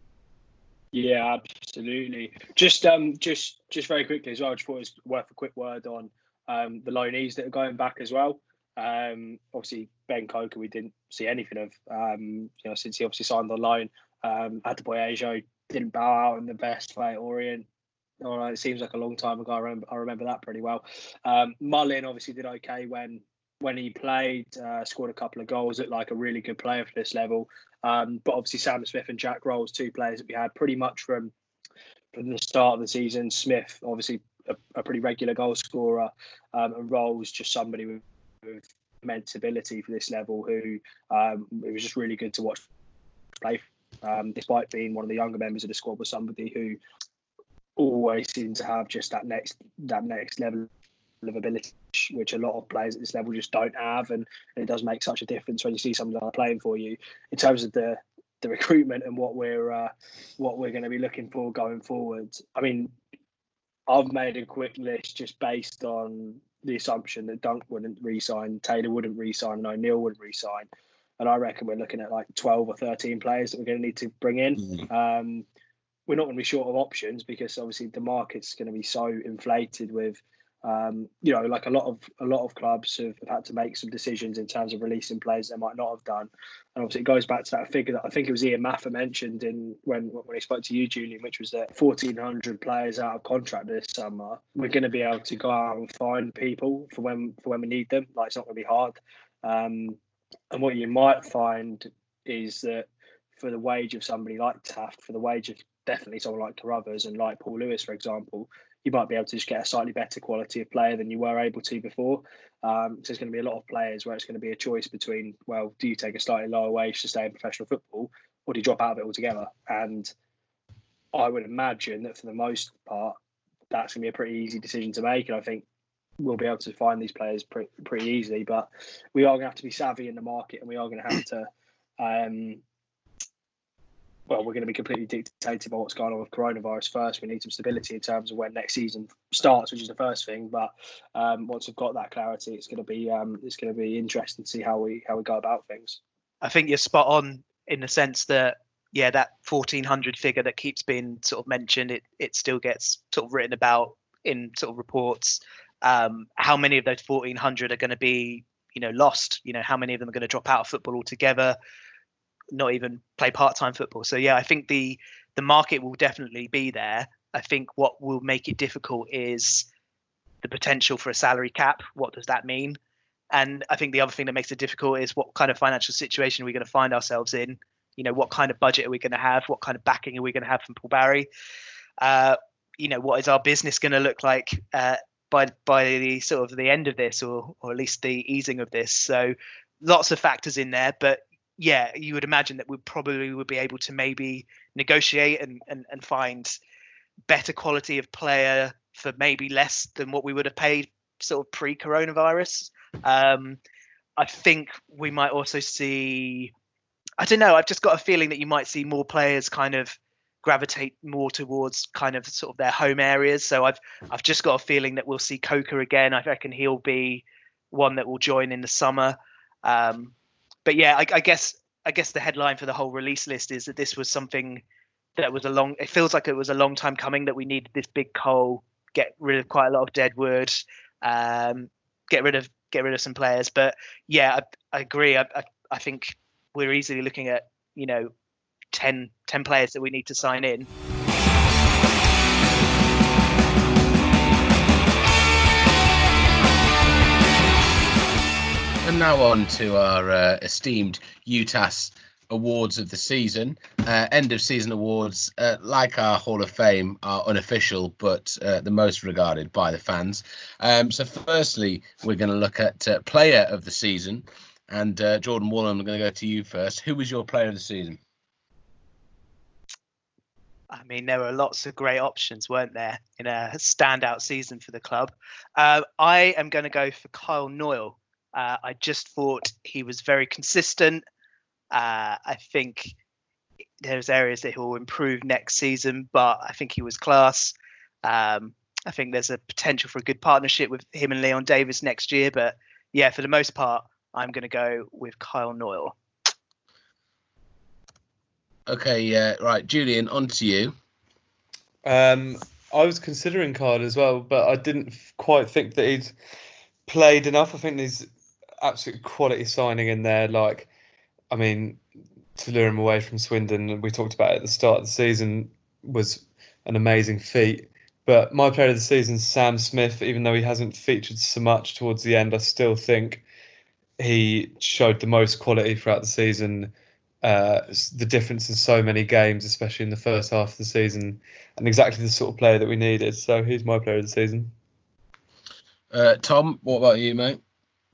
Yeah, absolutely. Just very quickly as well, I just thought it was worth a quick word on the loanees that are going back as well. Obviously, Ben Coker, we didn't see anything of since he obviously signed on loan. Adebayo Ajo didn't bow out in the best way at Orient. All right, it seems like a long time ago. I remember that pretty well. Mullin obviously did okay when he played, scored a couple of goals, looked like a really good player for this level. But obviously Sam Smith and Jack Rolls, 2 players that we had pretty much from the start of the season. Smith, obviously a pretty regular goal scorer, and Rolls just somebody with immense ability for this level who it was just really good to watch play. Despite being one of the younger members of the squad, was somebody who always seems to have just that next level of ability, which a lot of players at this level just don't have, and it does make such a difference when you see somebody playing for you. In terms of the recruitment and what we're going to be looking for going forward, I mean, I've made a quick list just based on the assumption that Dunk wouldn't re-sign, Taylor wouldn't re-sign, and O'Neill wouldn't re-sign. And I reckon we're looking at like 12 or 13 players that we're going to need to bring in. Mm-hmm. We're not going to be short of options because obviously the market's going to be so inflated with, like a lot of clubs have had to make some decisions in terms of releasing players they might not have done. And obviously it goes back to that figure that I think it was Ian Maffa mentioned when he spoke to you, Julian, which was that 1,400 players out of contract this summer. We're going to be able to go out and find people for when we need them. Like, it's not going to be hard. And what you might find is that for the wage of somebody like Taft, for the wage of definitely someone like Carruthers and like Paul Lewis, for example, you might be able to just get a slightly better quality of player than you were able to before. So there's going to be a lot of players where it's going to be a choice between, well, do you take a slightly lower wage to stay in professional football, or do you drop out of it altogether? And I would imagine that for the most part, that's going to be a pretty easy decision to make. And I think we'll be able to find these players pretty easily. But we are going to have to be savvy in the market, and we are going to have to. We're going to be completely dictated by what's going on with coronavirus first. We need some stability in terms of when next season starts, which is the first thing. But once we've got that clarity, it's going to be interesting to see how we go about things. I think you're spot on in the sense that that 1,400 figure that keeps being sort of mentioned, it still gets sort of written about in sort of reports. How many of those 1,400 are going to be lost? How many of them are going to drop out of football altogether? Not even play part-time football. So I think the market will definitely be there. I think what will make it difficult is the potential for a salary cap. What does that mean? And I think the other thing that makes it difficult is what kind of financial situation are we going to find ourselves in? What kind of budget are we going to have? What kind of backing are we going to have from Paul Barry? What is our business going to look like by the sort of the end of this, or at least the easing of this? So lots of factors in there, but you would imagine that we probably would be able to maybe negotiate and find better quality of player for maybe less than what we would have paid sort of pre-coronavirus. I think we might also see, I don't know, I've just got a feeling that you might see more players kind of gravitate more towards kind of sort of their home areas. So I've just got a feeling that we'll see Coker again. I reckon he'll be one that will join in the summer. But I guess the headline for the whole release list is that this was something that was it feels like it was a long time coming, that we needed this big coal, get rid of quite a lot of dead wood, get rid of some players. But I agree. I think we're easily looking at 10 players that we need to sign in. And now on to our esteemed UTAS awards of the season. End of season awards, like our Hall of Fame, are unofficial, but the most regarded by the fans. So firstly, we're going to look at player of the season. And Jordan Wallen, I'm going to go to you first. Who was your player of the season? I mean, there were lots of great options, weren't there, in a standout season for the club. I am going to go for Kyle Noyle. I just thought he was very consistent. I think there's areas that he will improve next season, but I think he was class. I think there's a potential for a good partnership with him and Leon Davis next year. But for the most part, I'm going to go with Kyle Noyle. Okay, right, Julian, on to you. I was considering Kyle as well, but I didn't quite think that he'd played enough. I think there's absolute quality signing in there. Like, I mean, to lure him away from Swindon, we talked about it at the start of the season, was an amazing feat. But my player of the season is Sam Smith. Even though he hasn't featured so much towards the end, I still think he showed the most quality throughout the season. The difference in so many games, especially in the first half of the season, and exactly the sort of player that we needed. So he's my player of the season. Tom, what about you, mate?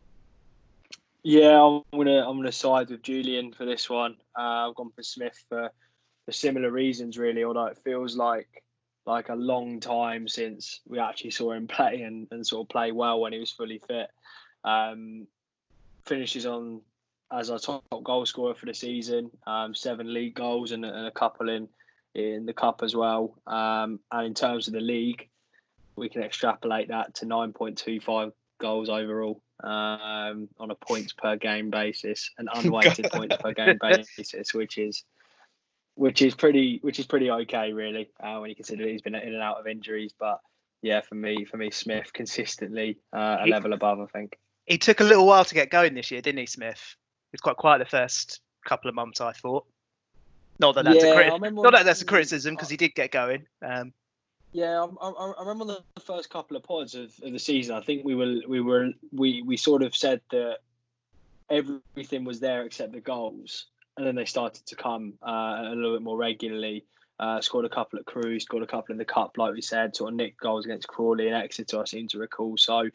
Yeah, I'm gonna side with Julian for this one. I've gone for Smith for similar reasons, really. Although it feels like a long time since we actually saw him play and sort of play well when he was fully fit. Finishes on as our top goal scorer for the season, 7 league goals and a couple in the cup as well. And in terms of the league, we can extrapolate that to 9.25 goals overall on a points per game basis, an unweighted points per game basis, which is pretty okay, really, when you consider he's been in and out of injuries. But for me, Smith consistently a level above, I think. He took a little while to get going this year, didn't he, Smith? He was quite quiet the first couple of months, I thought. Not that that's a criticism, because he did get going. I remember the first couple of pods of the season. I think we sort of said that everything was there except the goals, and then they started to come a little bit more regularly. Scored a couple at Crewe, scored a couple in the cup, like we said. Sort of nicked goals against Crawley and Exeter, I seem to recall. So,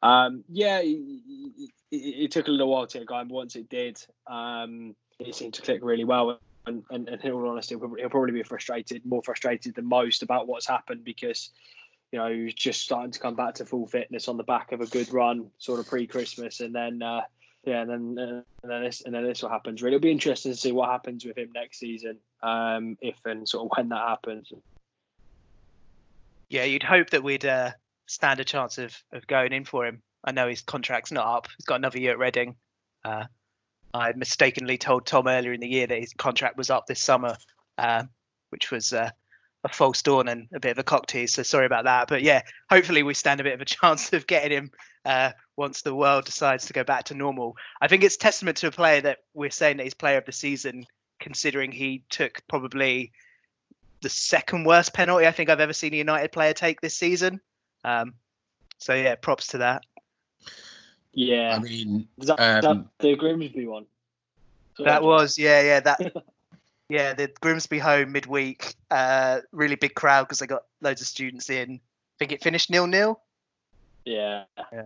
it took a little while to get going, but once it did, it seemed to click really well. And in all honesty, he'll probably be more frustrated than most about what's happened, because he was just starting to come back to full fitness on the back of a good run, sort of pre-Christmas, and then and then this will happen. Really, it'll be interesting to see what happens with him next season, if and sort of when that happens. Yeah, you'd hope that we'd stand a chance of going in for him. I know his contract's not up. He's got another year at Reading. I mistakenly told Tom earlier in the year that his contract was up this summer, which was a false dawn and a bit of a cock tease. So sorry about that. But yeah, hopefully we stand a bit of a chance of getting him once the world decides to go back to normal. I think it's testament to a player that we're saying that he's player of the season, considering he took probably the second worst penalty I think I've ever seen a United player take this season. So yeah, props to that. Yeah, I mean, is that the Grimsby one? That was the Grimsby home midweek. Really big crowd because they got loads of students in. I think it finished 0-0. Yeah.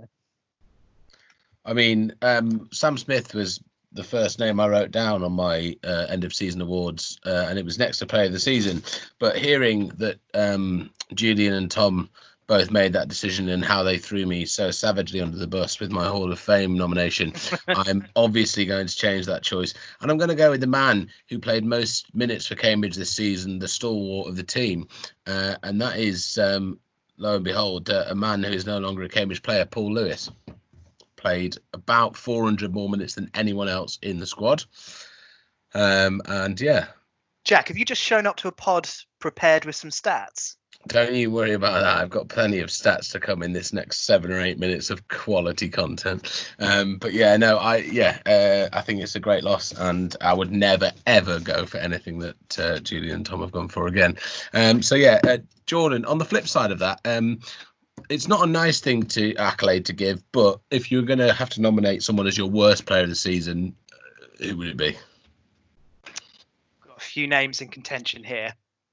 I mean, Sam Smith was the first name I wrote down on my end of season awards, and it was next to player of the season. But hearing that Julian and Tom both made that decision and how they threw me so savagely under the bus with my Hall of Fame nomination, I'm obviously going to change that choice. And I'm going to go with the man who played most minutes for Cambridge this season, the stalwart of the team. And that is, lo and behold, a man who is no longer a Cambridge player, Paul Lewis. Played about 400 more minutes than anyone else in the squad. And yeah. Jack, have you just shown up to a pod prepared with some stats? Don't you worry about that. I've got plenty of stats to come in this next 7 or 8 minutes of quality content. But yeah, no, I think it's a great loss, and I would never ever go for anything that Julian and Tom have gone for again. So yeah, Jordan. On the flip side of that, it's not a nice thing to accolade to give, but if you're going to have to nominate someone as your worst player of the season, who would it be? Got a few names in contention here.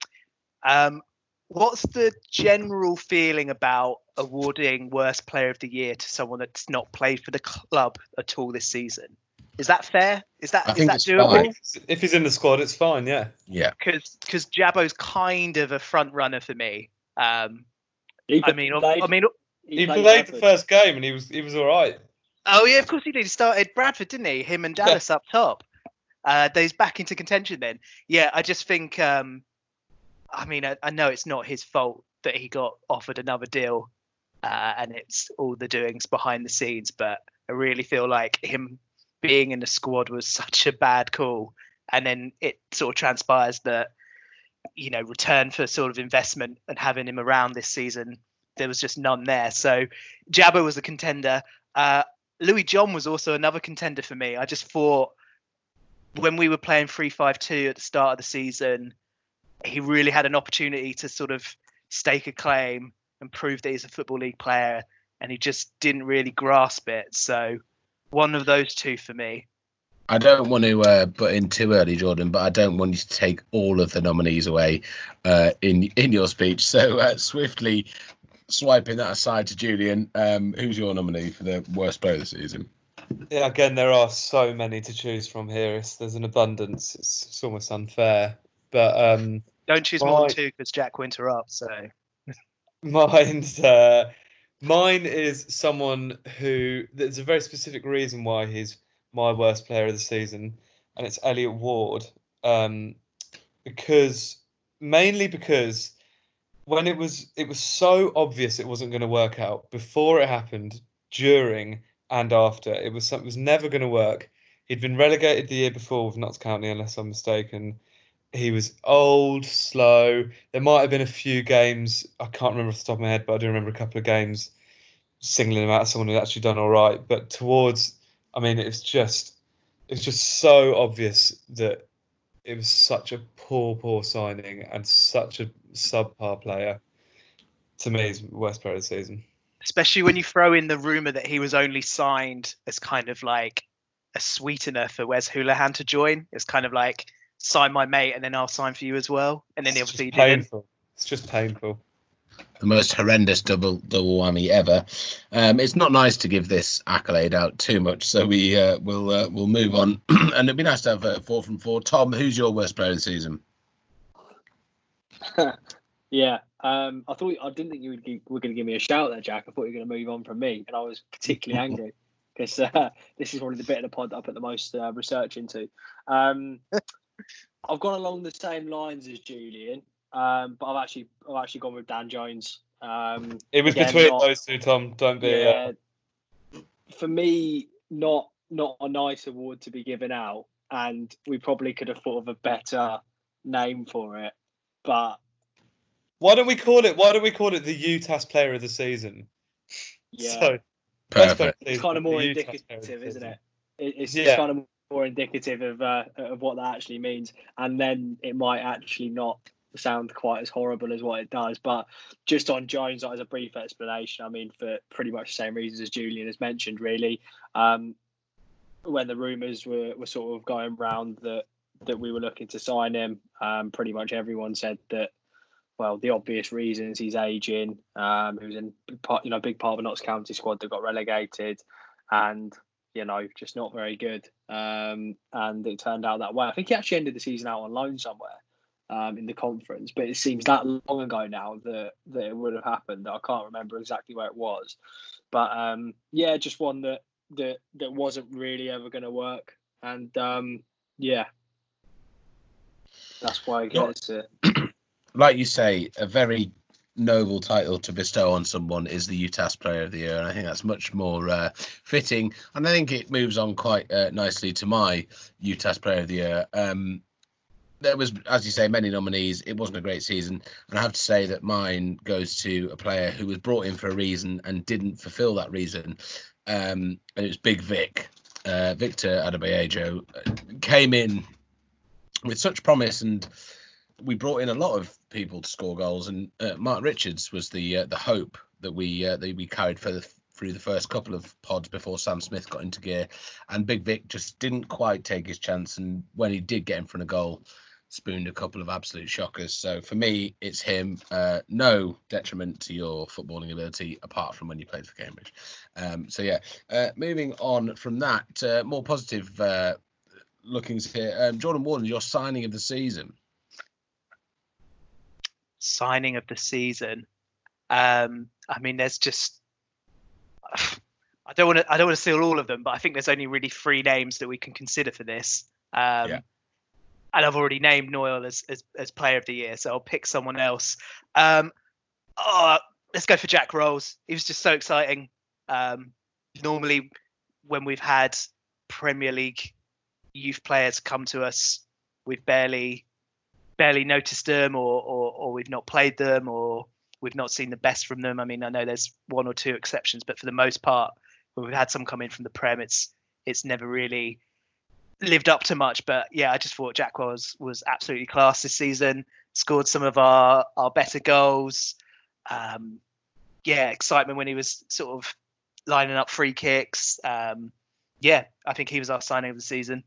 What's the general feeling about awarding worst player of the year to someone that's not played for the club at all this season? Is that fair? Is that doable? Fine. If he's in the squad, it's fine. Yeah. Because Jabo's kind of a front runner for me. He played the first game and he was all right. Oh yeah, of course he did. He started Bradford, didn't he? Him and Dallas up top. He's back into contention then. Yeah, I just think. I know it's not his fault that he got offered another deal, and it's all the doings behind the scenes. But I really feel like him being in the squad was such a bad call, and then it sort of transpires that, return for sort of investment and having him around this season, there was just none there. So Jabbo was a contender. Louis John was also another contender for me. I just thought when we were playing 3-5-2 at the start of the season, he really had an opportunity to sort of stake a claim and prove that he's a Football League player, and he just didn't really grasp it. So one of those two for me. I don't want to butt in too early, Jordan, but I don't want you to take all of the nominees away in your speech. So swiftly swiping that aside to Julian, who's your nominee for the worst player of the season? Yeah, again, there are so many to choose from here. There's an abundance. It's almost unfair. But don't choose more than two because Jack will interrupt. So mine is someone who there's a very specific reason why he's my worst player of the season, and it's Elliot Ward. Because when it was so obvious it wasn't going to work out before it happened, during and after. It was never going to work. He'd been relegated the year before with Notts County, unless I'm mistaken. He was old, slow. There might have been a few games, I can't remember off the top of my head, but I do remember a couple of games singling him out as someone who'd actually done all right. But it's just so obvious that it was such a poor signing and such a subpar player. To me, he's the worst player of the season. Especially when you throw in the rumour that he was only signed as kind of like a sweetener for Wes Hoolahan to join. It's kind of like, sign my mate and then I'll sign for you as well. And then obviously painful. It's just painful. The most horrendous double whammy ever. It's not nice to give this accolade out too much, so we'll move on. And it'd be nice to have 4 from 4. Tom, who's your worst player of the season? Yeah, I didn't think you were going to give me a shout there, Jack. I thought you were going to move on from me, and I was particularly angry because this is probably the bit of the pod that I put the most research into. I've gone along the same lines as Julian, but I've actually gone with Dan Jones. It was between those two, Tom. Don't be. Yeah, for me, not a nice award to be given out, and we probably could have thought of a better name for it, but. Why don't we call it the UTAS Player of the Season? Yeah, so, perfect. It's kind of more indicative, isn't it? It's kind of more indicative of what that actually means, and then it might actually not sound quite as horrible as what it does. But just on Jones, as a brief explanation, I mean, for pretty much the same reasons as Julian has mentioned, really. When the rumours were sort of going round that we were looking to sign him, pretty much everyone said that. Well, the obvious reasons: he's aging. He was in big part of the Notts County squad that got relegated, and just not very good. And it turned out that way. I think he actually ended the season out on loan somewhere in the conference, but it seems that long ago now that it would have happened. I can't remember exactly where it was, but just one that wasn't really ever going to work, and that's why I guess it. Like you say, a very noble title to bestow on someone is the UTAS Player of the Year, and I think that's much more fitting. And I think it moves on quite nicely to my UTAS Player of the Year. There was, as you say, many nominees. It wasn't a great season, and I have to say that mine goes to a player who was brought in for a reason and didn't fulfil that reason. And it was Big Vic. Victor Adebayo came in with such promise, and we brought in a lot of people to score goals, and Mark Richards was the hope that we carried through the first couple of pods before Sam Smith got into gear, and Big Vic just didn't quite take his chance, and when he did get in front of goal, spooned a couple of absolute shockers. So for me, it's him. No detriment to your footballing ability, apart from when you played for Cambridge. Moving on from that, more positive lookings here. Jordan Warden, your signing of the season. Signing of the season. I mean, there's just. I don't want to steal all of them, but I think there's only really 3 names that we can consider for this. And I've already named Noyle as Player of the Year, so I'll pick someone else. Let's go for Jack Rolls. He was just so exciting. Normally, when we've had Premier League youth players come to us, we've barely noticed them, or we've not played them, or we've not seen the best from them. I mean, I know there's 1 or 2 exceptions, but for the most part, when we've had some come in from the Prem, it's never really lived up to much. But yeah, I just thought Jack was absolutely class this season. Scored some of our better goals. Excitement when he was sort of lining up free kicks. I think he was our signing of the season.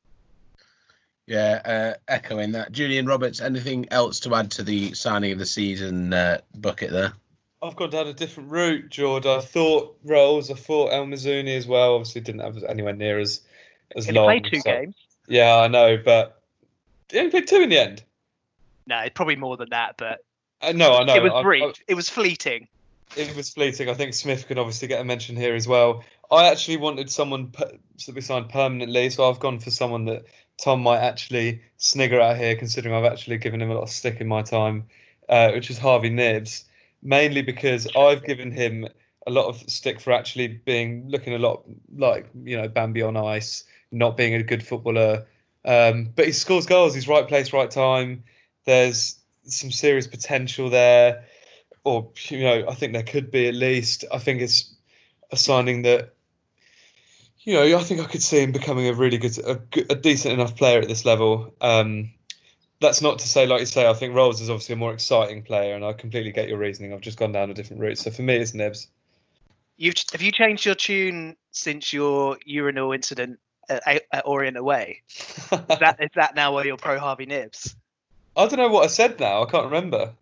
Yeah, echoing that. Julian Roberts, anything else to add to the signing of the season bucket there? I've gone down a different route, George. I thought Rolls, I thought El Mazouni as well. Obviously didn't have anywhere near as long. He played 2 games. Yeah, I know, but he only played 2 in the end. No, it's probably more than that, but no, I know. It was brief. It was fleeting. It was fleeting. I think Smith could obviously get a mention here as well. I actually wanted someone to be signed permanently, so I've gone for someone that Tom might actually snigger at here, considering I've actually given him a lot of stick in my time, which is Harvey Knibbs, mainly because I've given him a lot of stick for actually looking a lot like, Bambi on ice, not being a good footballer. But he scores goals. He's right place, right time. There's some serious potential there, or I think there could be at least. I think it's a signing that. I think I could see him becoming a really good, a decent enough player at this level. That's not to say, like you say, I think Rolls is obviously a more exciting player, and I completely get your reasoning. I've just gone down a different route. So for me, it's Knibbs. Have you changed your tune since your urinal incident at Orient away? Is that now why you're pro Harvey Knibbs? I don't know what I said now. I can't remember.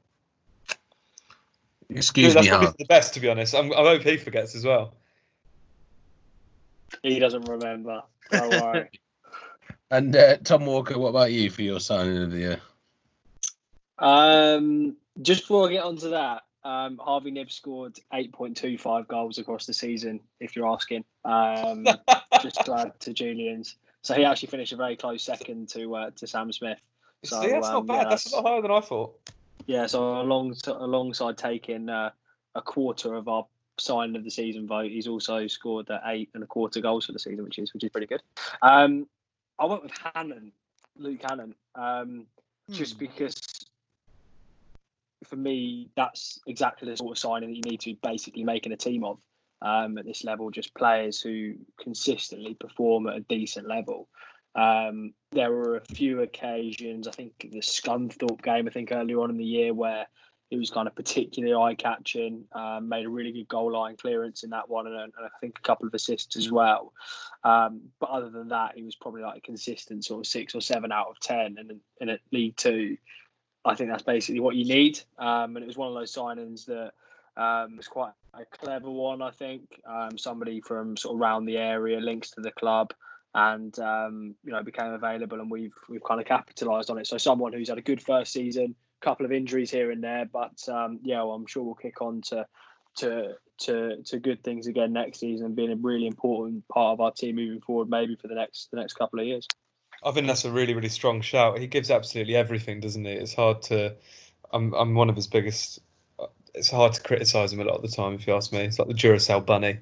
Excuse me, that's probably the best, to be honest. I hope he forgets as well. He doesn't remember. Don't worry. And Tom Walker, what about you for your signing of the year? Just before I get onto that, Harvey Nibb scored 8.25 goals across the season, if you're asking. Just to add to Julian's. So he actually finished a very close second to Sam Smith. So See, that's not bad. That's a lot higher than I thought. Yeah, so alongside taking a quarter of our signing of the season vote, he's also scored 8.25 goals for the season, which is pretty good. I went with Luke Hannon, just because for me that's exactly the sort of signing that you need to be basically making a team of at this level. Just players who consistently perform at a decent level. There were a few occasions, I think the Scunthorpe game, earlier on in the year, where he was kind of particularly eye-catching, made a really good goal line clearance in that one, and I think a couple of assists as well. But other than that, he was probably like a consistent sort of 6 or 7 out of 10. And at League Two, I think that's basically what you need. And it was one of those signings that was quite a clever one, I think. Somebody from sort of around the area, links to the club, and became available, and we've kind of capitalised on it. So someone who's had a good first season, couple of injuries here and there, but I'm sure we'll kick on to good things again next season, being a really important part of our team moving forward, maybe for the next couple of years. I think that's a really, really strong shout. He gives absolutely everything, doesn't he? It's hard to. I'm one of his biggest. It's hard to criticise him a lot of the time, if you ask me. It's like the Duracell bunny.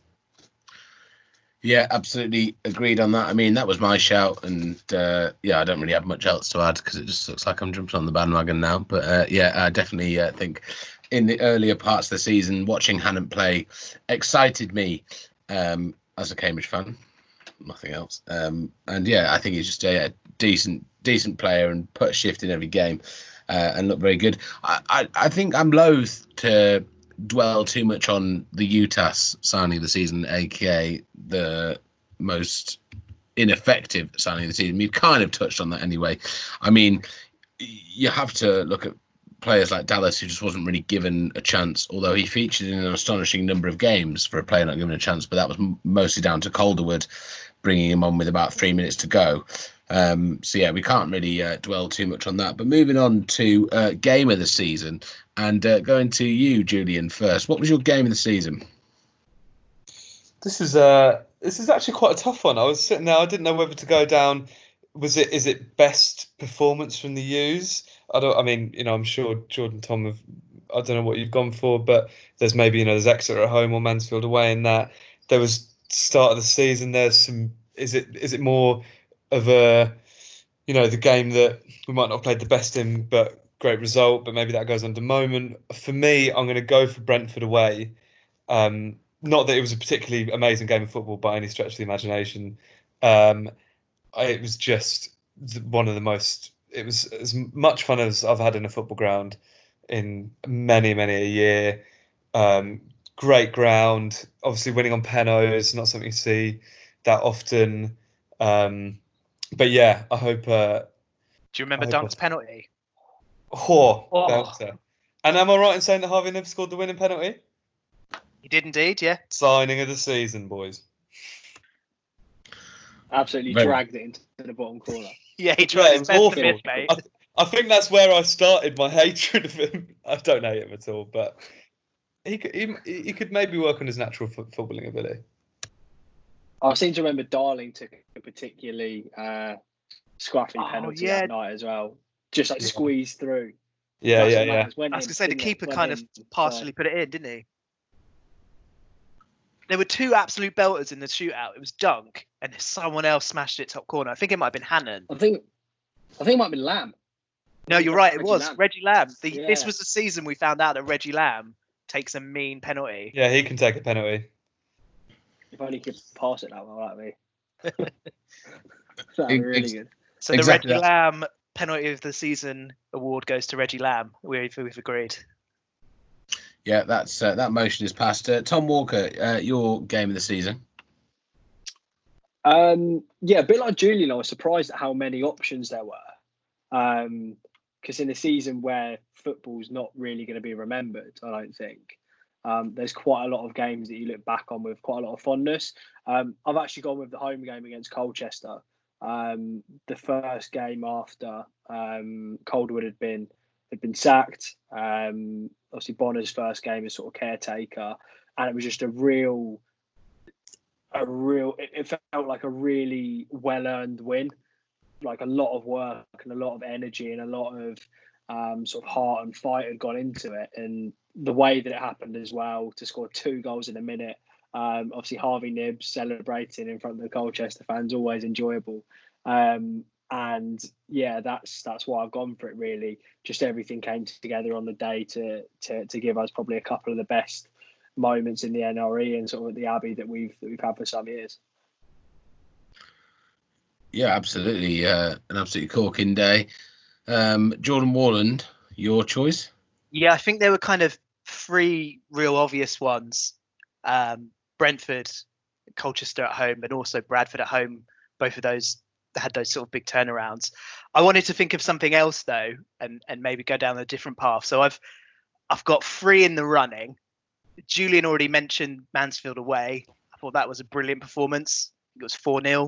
Yeah, absolutely agreed on that. I mean, that was my shout, and I don't really have much else to add because it just looks like I'm jumping on the bandwagon now. But I definitely think in the earlier parts of the season, watching Hannon play excited me as a Cambridge fan. Nothing else. I think he's just a decent player and put a shift in every game and looked very good. I think I'm loath to dwell too much on the UTAS signing of the season, aka the most ineffective signing of the season. We've kind of touched on that anyway. I mean, you have to look at players like Dallas, who just wasn't really given a chance, although he featured in an astonishing number of games for a player not given a chance, but that was mostly down to Calderwood bringing him on with about 3 minutes to go. We can't really dwell too much on that. But moving on to game of the season, and going to you, Julian, first. What was your game of the season? This is actually quite a tough one. I was sitting there, I didn't know whether to go down. Is it best performance from the U's? I'm sure Jordan, Tom, I don't know what you've gone for, but there's maybe, there's Exeter at home or Mansfield away in that. There was start of the season, there's some, is it more of a, the game that we might not have played the best in, but great result, but maybe that goes under moment. For me, I'm going to go for Brentford away. Not that it was a particularly amazing game of football by any stretch of the imagination. It was just one of the most, it was as much fun as I've had in a football ground in many, many a year. Great ground, obviously winning on penalties, not something you see that often. But yeah, I hope. Do you remember Dunk's penalty? And am I right in saying that Harvey Nibb scored the winning penalty? He did indeed, yeah. Signing of the season, boys. Absolutely dragged it into the bottom corner. Yeah, he tried his best to miss, mate. I think that's where I started my hatred of him. I don't hate him at all, but he could maybe work on his natural footballing ability. I seem to remember Darling took a particularly scruffy penalty that night as well. Just squeezed through. Yeah. I was going to say the keeper kind of partially put it in, didn't he? There were two absolute belters in the shootout. It was Dunk, and someone else smashed it top corner. I think it might have been Hannon. I think it might have been Lamb. No, you're right. It was Reggie Lamb. This was the season we found out that Reggie Lamb takes a mean penalty. Yeah, he can take a penalty. If only he could pass it that well, that'd be really good. So exactly the Reggie Lamb penalty of the season award goes to Reggie Lamb. We've agreed. Yeah, that motion is passed. Tom Walker, your game of the season. A bit like Julian, I was surprised at how many options there were. Because in a season where football's not really going to be remembered, I don't think, there's quite a lot of games that you look back on with quite a lot of fondness. I've actually gone with the home game against Colchester. The first game after Calderwood had been had been sacked. Obviously, Bonner's first game as sort of caretaker, and it was just a real. It felt like a really well-earned win, like a lot of work and a lot of energy and a lot of sort of heart and fight had gone into it, and the way that it happened as well, to score 2 goals in a minute. Obviously, Harvey Nibbs celebrating in front of the Colchester fans, always enjoyable. And yeah, that's why I've gone for it. Really, just everything came together on the day to give us probably a couple of the best moments in the NRE and sort of at the Abbey that we've had for some years. Yeah, absolutely. An absolutely corking day. Jordan Warland, your choice? Yeah, I think there were kind of 3 real obvious ones. Brentford, Colchester at home, and also Bradford at home. Both of those had those sort of big turnarounds. I wanted to think of something else though, and maybe go down a different path. So I've got 3 in the running. Julian already mentioned Mansfield away. I thought that was a brilliant performance. It was 4-0.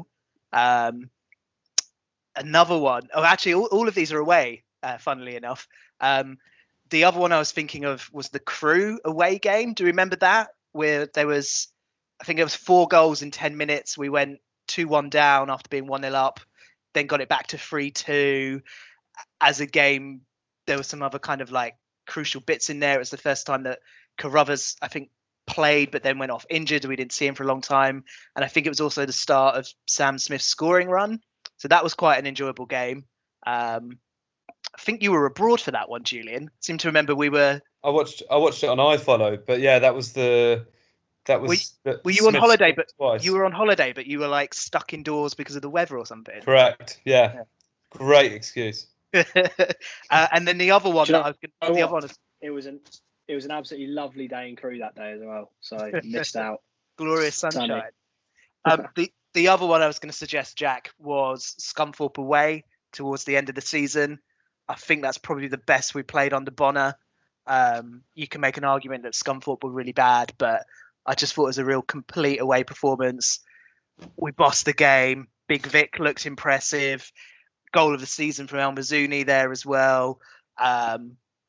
Another one. Oh, actually, all of these are away, funnily enough. The other one I was thinking of was the Crewe away game. Do you remember that? Where there was, I think it was 4 goals in 10 minutes. We went 2-1 down after being 1-0 up, then got it back to 3-2. As a game, there was some other kind of like crucial bits in there. It was the first time that Carruthers, I think, played but then went off injured. We didn't see him for a long time. And I think it was also the start of Sam Smith's scoring run. So that was quite an enjoyable game. I think you were abroad for that one, Julian. I seem to remember we were. I watched it on iFollow, but yeah, that was. Were you on holiday? But twice. You were on holiday, but you were like stuck indoors because of the weather or something. Correct. Yeah. Great excuse. And then the other one that I was going. The other one is. It was an absolutely lovely day in Crewe that day as well. So missed out. Glorious sunshine. The other one I was going to suggest, Jack, was Scunthorpe away towards the end of the season. I think that's probably the best we played under Bonner. You can make an argument that Scunthorpe were really bad, but I just thought it was a real complete away performance. We bossed the game. Big Vic looked impressive. Goal of the season from El Mazzuni there as well. I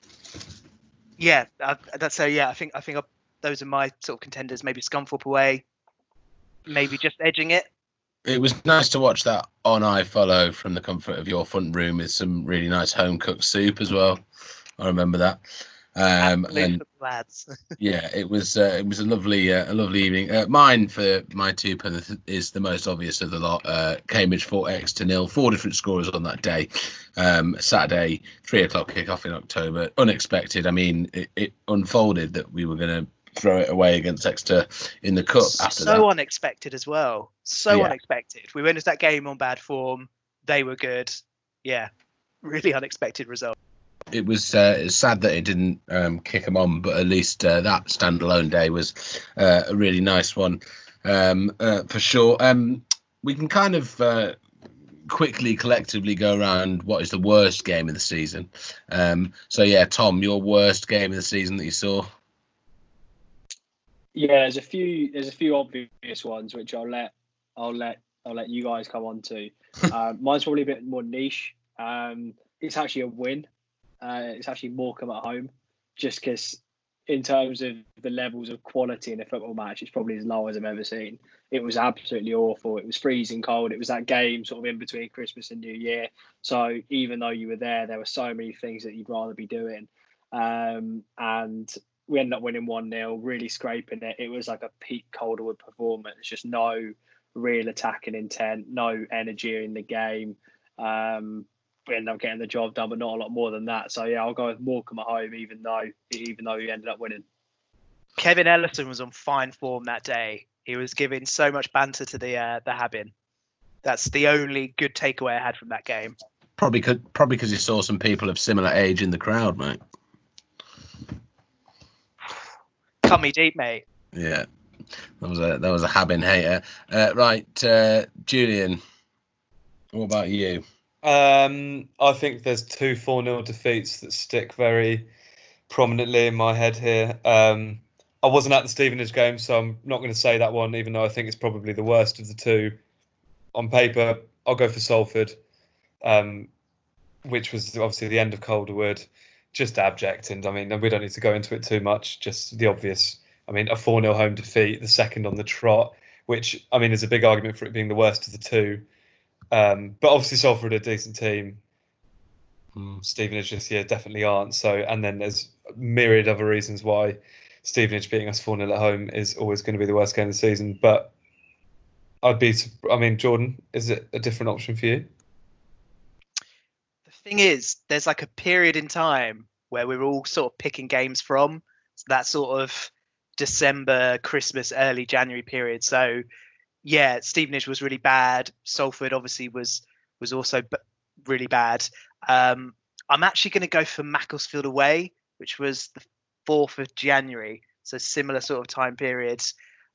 think those are my sort of contenders. Maybe Scunthorpe away, maybe just edging it. It was nice to watch that on iFollow from the comfort of your front room with some really nice home cooked soup as well. I remember that. And lads. Yeah, it was a lovely evening. Mine for my 2 is the most obvious of the lot. Cambridge fought Exeter 0. 4 different scorers on that day. Saturday, 3:00 kickoff in October. Unexpected. I mean, it unfolded that we were going to throw it away against Exeter in the cup after that. So unexpected as well. Unexpected. We went into that game on bad form. They were good. Yeah, really unexpected result. It was sad that it didn't kick them on, but at least that standalone day was a really nice one for sure. We can kind of quickly collectively go around what is the worst game of the season. So yeah, Tom, your worst game of the season that you saw? Yeah, there's a few obvious ones which I'll let you guys come on to. Mine's probably a bit more niche. It's actually a win. It's actually Morecambe at home, just because in terms of the levels of quality in a football match, it's probably as low as I've ever seen. It was absolutely awful. It was freezing cold. It was that game sort of in between Christmas and New Year. So even though you were there were so many things that you'd rather be doing. And we ended up winning 1-0, really scraping it. It was like a peak Calderwood performance, just no real attacking intent, no energy in the game. We ended up getting the job done, but not a lot more than that. So yeah, I'll go with Morecambe at home, even though he ended up winning. Kevin Ellison was on fine form that day. He was giving so much banter to the Habin. That's the only good takeaway I had from that game. Probably because you saw some people of similar age in the crowd, mate. Cut me deep, mate. Yeah, that was a Habin hater. Right, Julian, what about you? I think there's 2 4-0 defeats that stick very prominently in my head here. I wasn't at the Stevenage game, so I'm not going to say that one, even though I think it's probably the worst of the 2. On paper, I'll go for Salford, which was obviously the end of Calderwood. just abject. And I mean, we don't need to go into it too much. Just the obvious. I mean, a 4-0 home defeat, the second on the trot, which I mean is a big argument for it being the worst of the two. But obviously Salford are a decent team. Stevenage this year definitely aren't. So, and then there's a myriad other reasons why Stevenage beating us 4-0 at home is always going to be the worst game of the season. But Jordan, is it a different option for you? The thing is, there's like a period in time where we're all sort of picking games from. So that sort of December, Christmas, early January period. So yeah, Stevenage was really bad. Salford obviously was also really bad. I'm actually going to go for Macclesfield away, which was the 4th of January. So similar sort of time periods.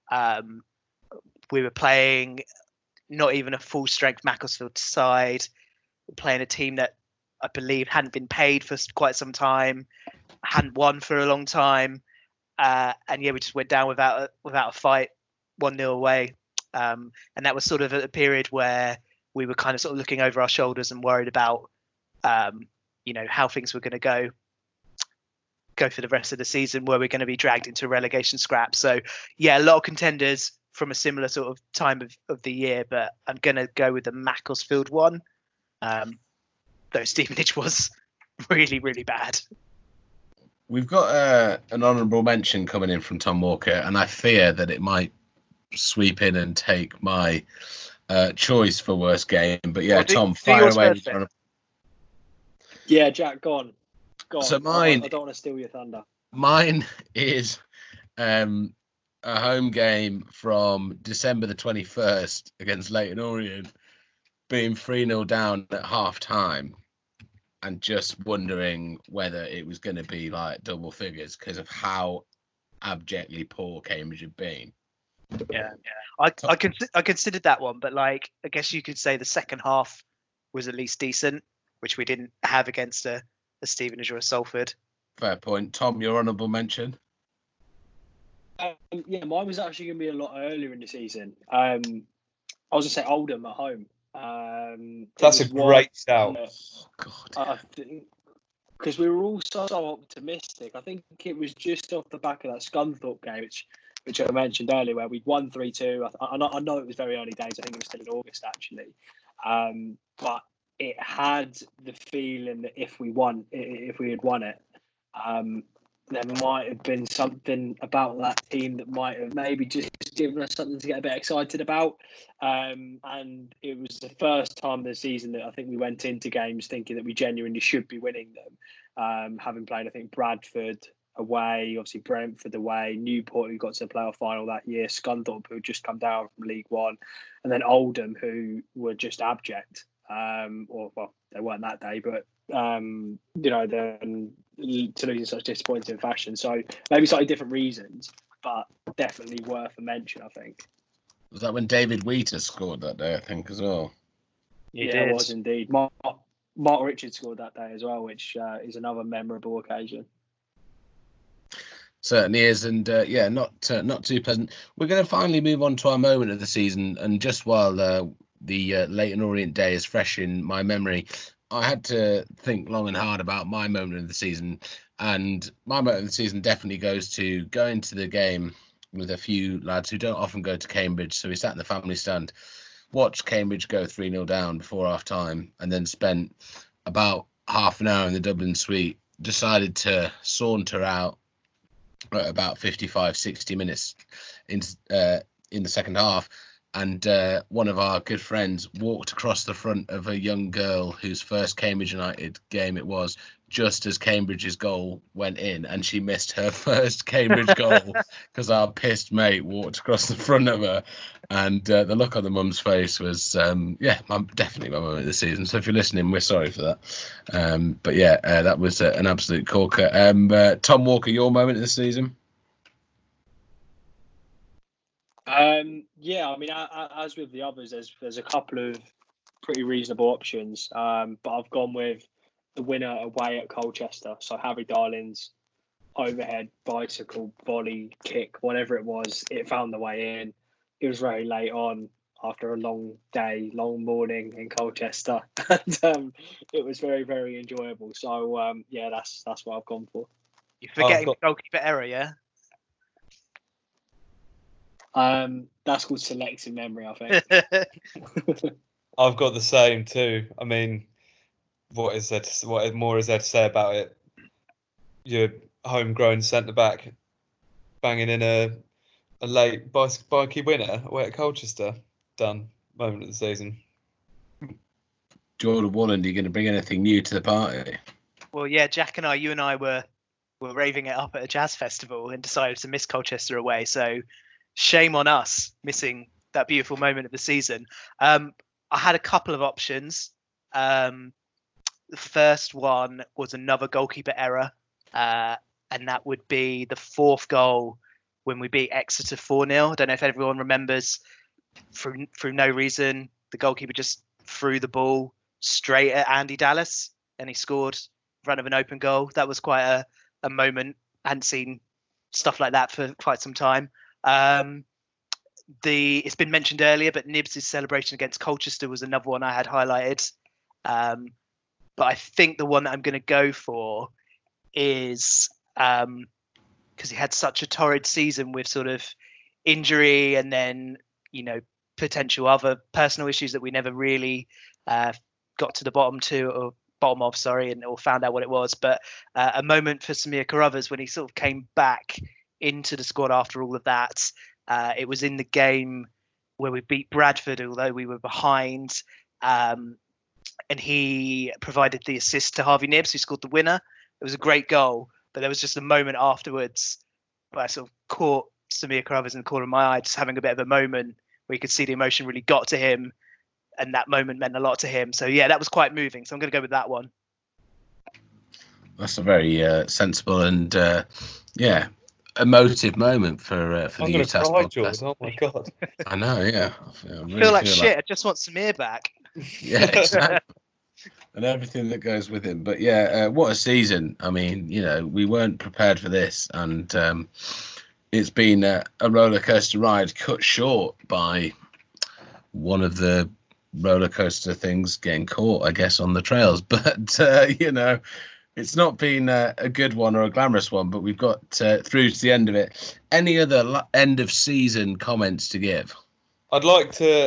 We were playing not even a full strength Macclesfield side. We're playing a team that I believe hadn't been paid for quite some time, hadn't won for a long time. And yeah, we just went down without a fight, 1-0 away. And that was sort of a period where we were kind of sort of looking over our shoulders and worried about, how things were going to go for the rest of the season. Were we going to be dragged into a relegation scrap? So yeah, a lot of contenders from a similar sort of time of the year, but I'm going to go with the Macclesfield one. Though Stevenage was really, really bad. We've got an honourable mention coming in from Tom Walker, and I fear that it might sweep in and take my choice for worst game. But yeah, Tom, fire away. Yeah, Jack, go on. So mine, I don't want to steal your thunder. Mine is a home game from December the 21st against Leyton Orient, being 3-0 down at half time and just wondering whether it was going to be like double figures because of how abjectly poor Cambridge had been. Yeah. I considered that one, but like I guess you could say the second half was at least decent, which we didn't have against a Stevenage or a Salford. Fair point. Tom, your honourable mention? Yeah, mine was actually going to be a lot earlier in the season. I was going to say Oldham at home. That's a great shout. I think because we were all so optimistic. I think it was just off the back of that Scunthorpe game, which I mentioned earlier, where we'd won 3-2. I know it was very early days. I think it was still in August actually, but it had the feeling that if we had won it, there might have been something about that team that might have maybe just given us something to get a bit excited about. And it was the first time this season that I think we went into games thinking that we genuinely should be winning them. Having played, I think, Bradford away, obviously Brentford away, Newport, who got to the playoff final that year, Scunthorpe, who had just come down from League One, and then Oldham, who were just abject. They weren't that day, but they're to lose in such disappointing fashion. So maybe slightly different reasons, but definitely worth a mention, I think. Was that when David Wheater scored that day, I think, as well? It was indeed. Mark Richards scored that day as well, which is another memorable occasion. Certainly is, and not too pleasant. We're going to finally move on to our moment of the season, and just while the Leyton Orient day is fresh in my memory, I had to think long and hard about my moment of the season, and my moment of the season definitely goes to going to the game with a few lads who don't often go to Cambridge. So we sat in the family stand, watched Cambridge go 3-0 down before half time, and then spent about half an hour in the Dublin suite, decided to saunter out at about 55-60 minutes in the second half. And one of our good friends walked across the front of a young girl whose first Cambridge United game it was, just as Cambridge's goal went in, and she missed her first Cambridge goal because our pissed mate walked across the front of her. And the look on the mum's face was, definitely my moment of the season. So if you're listening, we're sorry for that. That was an absolute corker. Tom Walker, your moment of the season? As with the others, there's a couple of pretty reasonable options, but I've gone with the winner away at Colchester. So Harry Darling's overhead bicycle volley kick, whatever it was, it found the way in. It was very late on. after a long day, long morning in Colchester, and it was very, very enjoyable. So yeah, that's what I've gone for. You're forgetting the goalkeeper error, yeah? That's called selective memory, I think. I've got the same too. I mean, what more is there to say about it? Your homegrown centre back banging in a late Barkey winner away at Colchester. Done. Moment of the season. Jordan Walland, are you going to bring anything new to the party? Well, yeah, Jack and you and I were raving it up at a jazz festival and decided to miss Colchester away. So shame on us missing that beautiful moment of the season. I had a couple of options. The first one was another goalkeeper error, and that would be the fourth goal when we beat Exeter 4-0. I don't know if everyone remembers, through no reason, the goalkeeper just threw the ball straight at Andy Dallas and he scored in front of an open goal. That was quite a moment. I hadn't seen stuff like that for quite some time. It's been mentioned earlier, but Nibs' celebration against Colchester was another one I had highlighted. But I think the one that I'm going to go for is because he had such a torrid season with sort of injury and then, potential other personal issues that we never really got to the bottom of, or found out what it was. But a moment for Samir Carruthers when he sort of came back into the squad after all of that. It was in the game where we beat Bradford, although we were behind. And he provided the assist to Harvey Nibs, who scored the winner. It was a great goal, but there was just a moment afterwards where I sort of caught Samir Carruthers in the corner of my eye, just having a bit of a moment where you could see the emotion really got to him, and that moment meant a lot to him. So yeah, that was quite moving. So I'm going to go with that one. That's a very sensible and emotive moment for the UTAS podcast. Oh my god! I know, yeah. I feel like shit. I just want Samir back. Yeah, exactly. And everything that goes with him. But yeah, what a season. I mean, we weren't prepared for this, and it's been a roller coaster ride cut short by one of the roller coaster things getting caught, I guess, on the trails. But it's not been a good one or a glamorous one, but we've got through to the end of it. Any other end of season comments to give? I'd like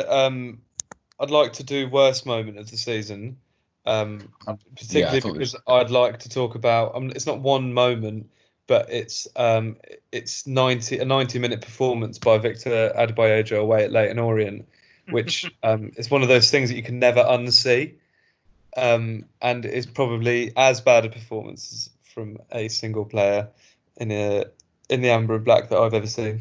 to do worst moment of the season, particularly because I'd like to talk about. It's not one moment, but it's a 90-minute performance by Victor Adebayojo away at Leyton Orient, which is one of those things that you can never unsee, and is probably as bad a performance from a single player in the Amber and Black that I've ever seen.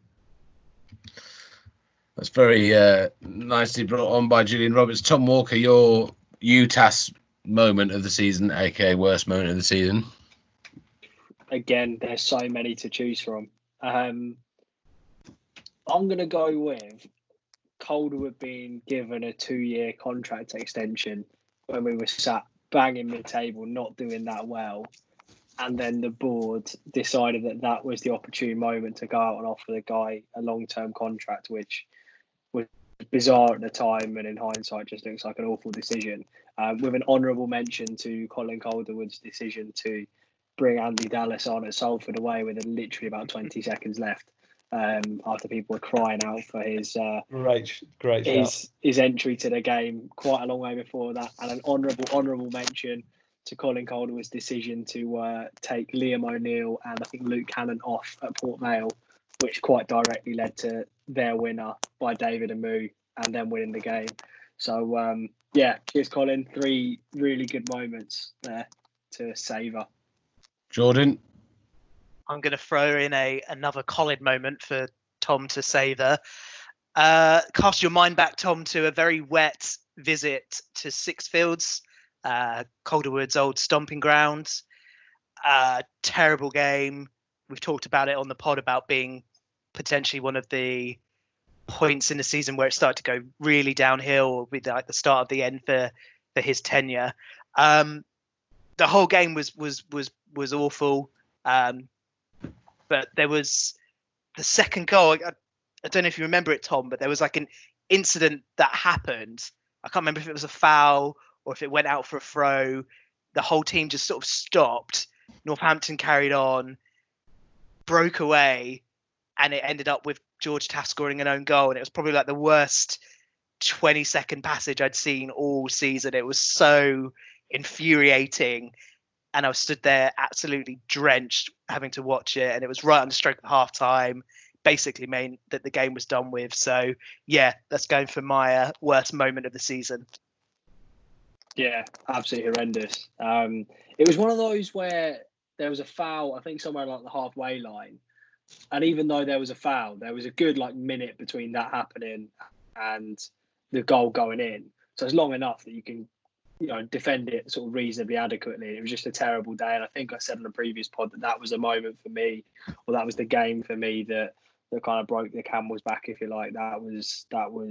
That's very nicely brought on by Julian Roberts. Tom Walker, your UTAS moment of the season, aka worst moment of the season. Again, there's so many to choose from. I'm going to go with Calderwood being given a 2-year contract extension when we were sat banging mid-table, not doing that well. And then the board decided that was the opportune moment to go out and offer the guy a long-term contract, which was bizarre at the time and in hindsight just looks like an awful decision. With an honourable mention to Colin Calderwood's decision to bring Andy Dallas on at Salford away with literally about 20 seconds left, after people were crying out for his his entry to the game quite a long way before that. And an honourable mention to Colin Calderwood's decision to take Liam O'Neill and I think Luke Cannon off at Port Vale, which quite directly led to their winner by David Amu and then winning the game. So cheers Colin. 3 really good moments there to savour. Jordan? I'm going to throw in another Colin moment for Tom to savour. Cast your mind back, Tom, to a very wet visit to Sixfields, Calderwood's old stomping grounds. Terrible game. We've talked about it on the pod about being potentially one of the points in the season where it started to go really downhill, with like the start of the end for his tenure. The whole game was awful. But there was the second goal. I don't know if you remember it, Tom, but there was like an incident that happened, I can't remember if it was a foul or if it went out for a throw. The whole team just sort of stopped. Northampton carried on, broke away, and it ended up with George Taft scoring an own goal. And it was probably like the worst 20-second passage I'd seen all season. It was so infuriating. And I was stood there absolutely drenched having to watch it. And it was right on the stroke of half time. Basically meant that the game was done with. So, yeah, that's going for my worst moment of the season. Yeah, absolutely horrendous. It was one of those where there was a foul, I think somewhere like the halfway line. And even though there was a foul, there was a good minute between that happening and the goal going in. So it's long enough that you can, defend it sort of reasonably adequately. It was just a terrible day. And I think I said on the previous pod that was a moment for me, or that was the game for me that kind of broke the camel's back, if you like. That was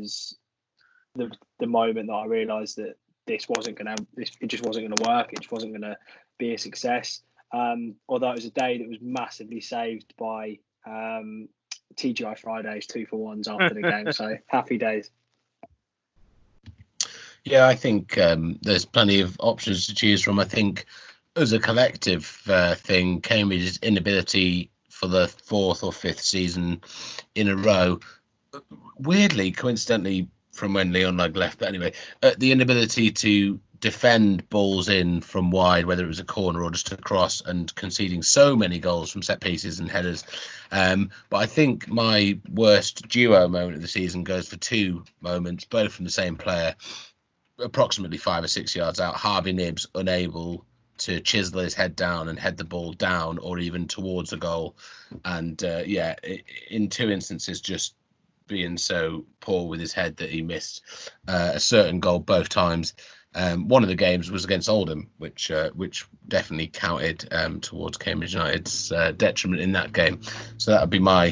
the moment that I realised that it just wasn't going to work. It just wasn't going to be a success. Although it was a day that was massively saved by TGI Fridays 2-for-1s after the game. So happy days. Yeah, I think there's plenty of options to choose from. I think as a collective thing, Cambridge's inability for the 4th or 5th season in a row, weirdly, coincidentally, from when Leon Lugg left, but anyway, the inability to defend balls in from wide, whether it was a corner or just a cross, and conceding so many goals from set pieces and headers. But I think my worst duo moment of the season goes for 2 moments, both from the same player, approximately 5 or 6 yards out. Harvey Knibbs unable to chisel his head down and head the ball down or even towards the goal. And in 2 instances, just being so poor with his head that he missed a certain goal both times. One of the games was against Oldham, which definitely counted towards Cambridge United's detriment in that game. So that would be my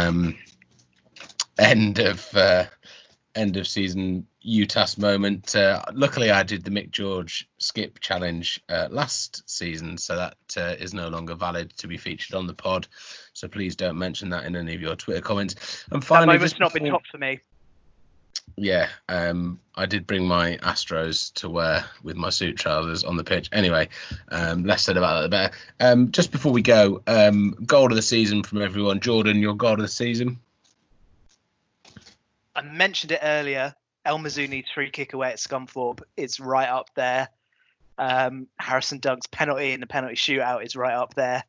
end of season UTAS moment. Luckily, I did the Mick George skip challenge last season, so that is no longer valid to be featured on the pod. So please don't mention that in any of your Twitter comments. And finally, that moment's not been topped for me. Yeah, I did bring my Astros to wear with my suit trousers on the pitch. Anyway, less said about that the better. Just before we go, goal of the season from everyone. Jordan, your goal of the season? I mentioned it earlier. El Mazzuni's free kick away at Scunthorpe is right up there. Harrison Dunk's penalty in the penalty shootout is right up there.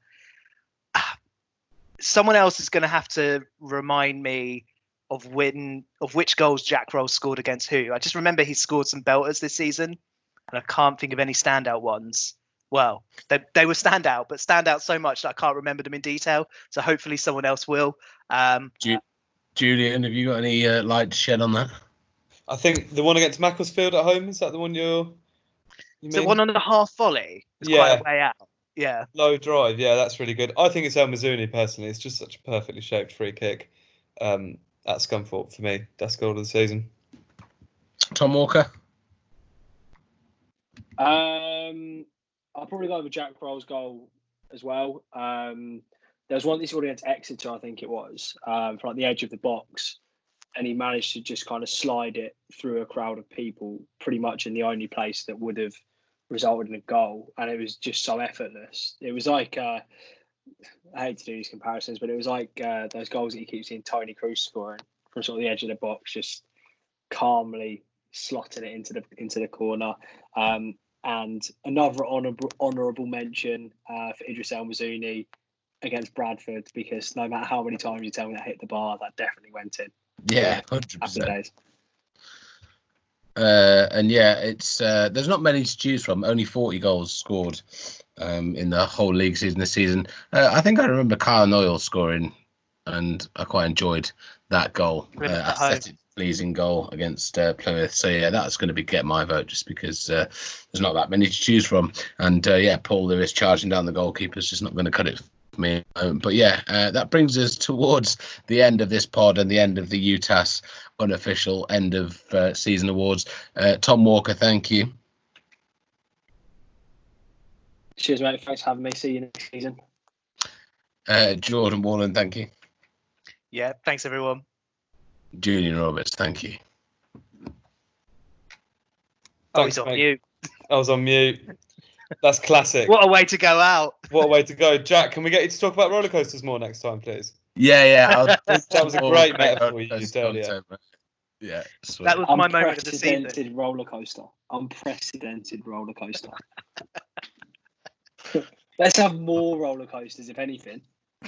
Someone else is going to have to remind me of which goals Jack Roll scored against who. I just remember he scored some belters this season, and I can't think of any standout ones. Well, they were standout, but stand out so much that I can't remember them in detail. So hopefully someone else will. Julian, have you got any light to shed on that? I think the one against Macclesfield at home, is that the one you mean? So one on the half volley. It's quite a way out. Yeah. Low drive. Yeah, that's really good. I think it's El Mazzuni personally. It's just such a perfectly shaped free kick at Scunthorpe for me. That's goal of the season. Tom Walker? I'll probably go with Jack Roll's goal as well. There was one that he scored against Exeter, I think it was, from the edge of the box. And he managed to just kind of slide it through a crowd of people, pretty much in the only place that would have resulted in a goal. And it was just so effortless. It was like, I hate to do these comparisons, but it was like those goals that you keep seeing Tony Cruz scoring from sort of the edge of the box, just calmly slotting it into the corner. And another honourable mention for Idris El Mazzuni against Bradford, because no matter how many times you tell me that hit the bar, that definitely went in. Yeah, 100%. And yeah, it's there's not many to choose from. Only 40 goals scored in the whole league season this season. I think I remember Kyle Noyle scoring, and I quite enjoyed that goal. Aesthetic, pleasing goal against Plymouth. So yeah, that's going to get my vote, just because there's not that many to choose from. And Paul Lewis charging down the goalkeeper's just not going to cut it. Me. But yeah, that brings us towards the end of this pod and the end of the UTAS unofficial end of season awards. Tom Walker, thank you. Cheers, mate. Thanks for having me. See you next season. Jordan Wallen, thank you. Yeah, thanks everyone. Julian Roberts, thank you. Oh, he's on mute. I was on mute. That's classic. What a way to go out. What a way to go. Jack, can we get you to talk about roller coasters more next time, please? Yeah. That was a great metaphor you used earlier. Yeah, sweet. That was my moment of the season. Unprecedented roller coaster. Unprecedented roller coaster. Let's have more roller coasters, if anything.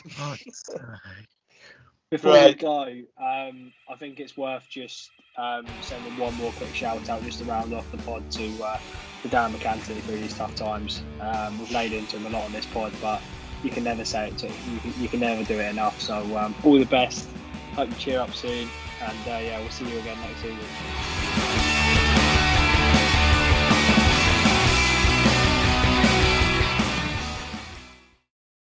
Before we go, I think it's worth just sending one more quick shout out just to round off the pod to Dan McAntony through these tough times. We've laid into him a lot on this pod, but you can never say it to him. You can never do it enough. So all the best. Hope you cheer up soon, and we'll see you again next season.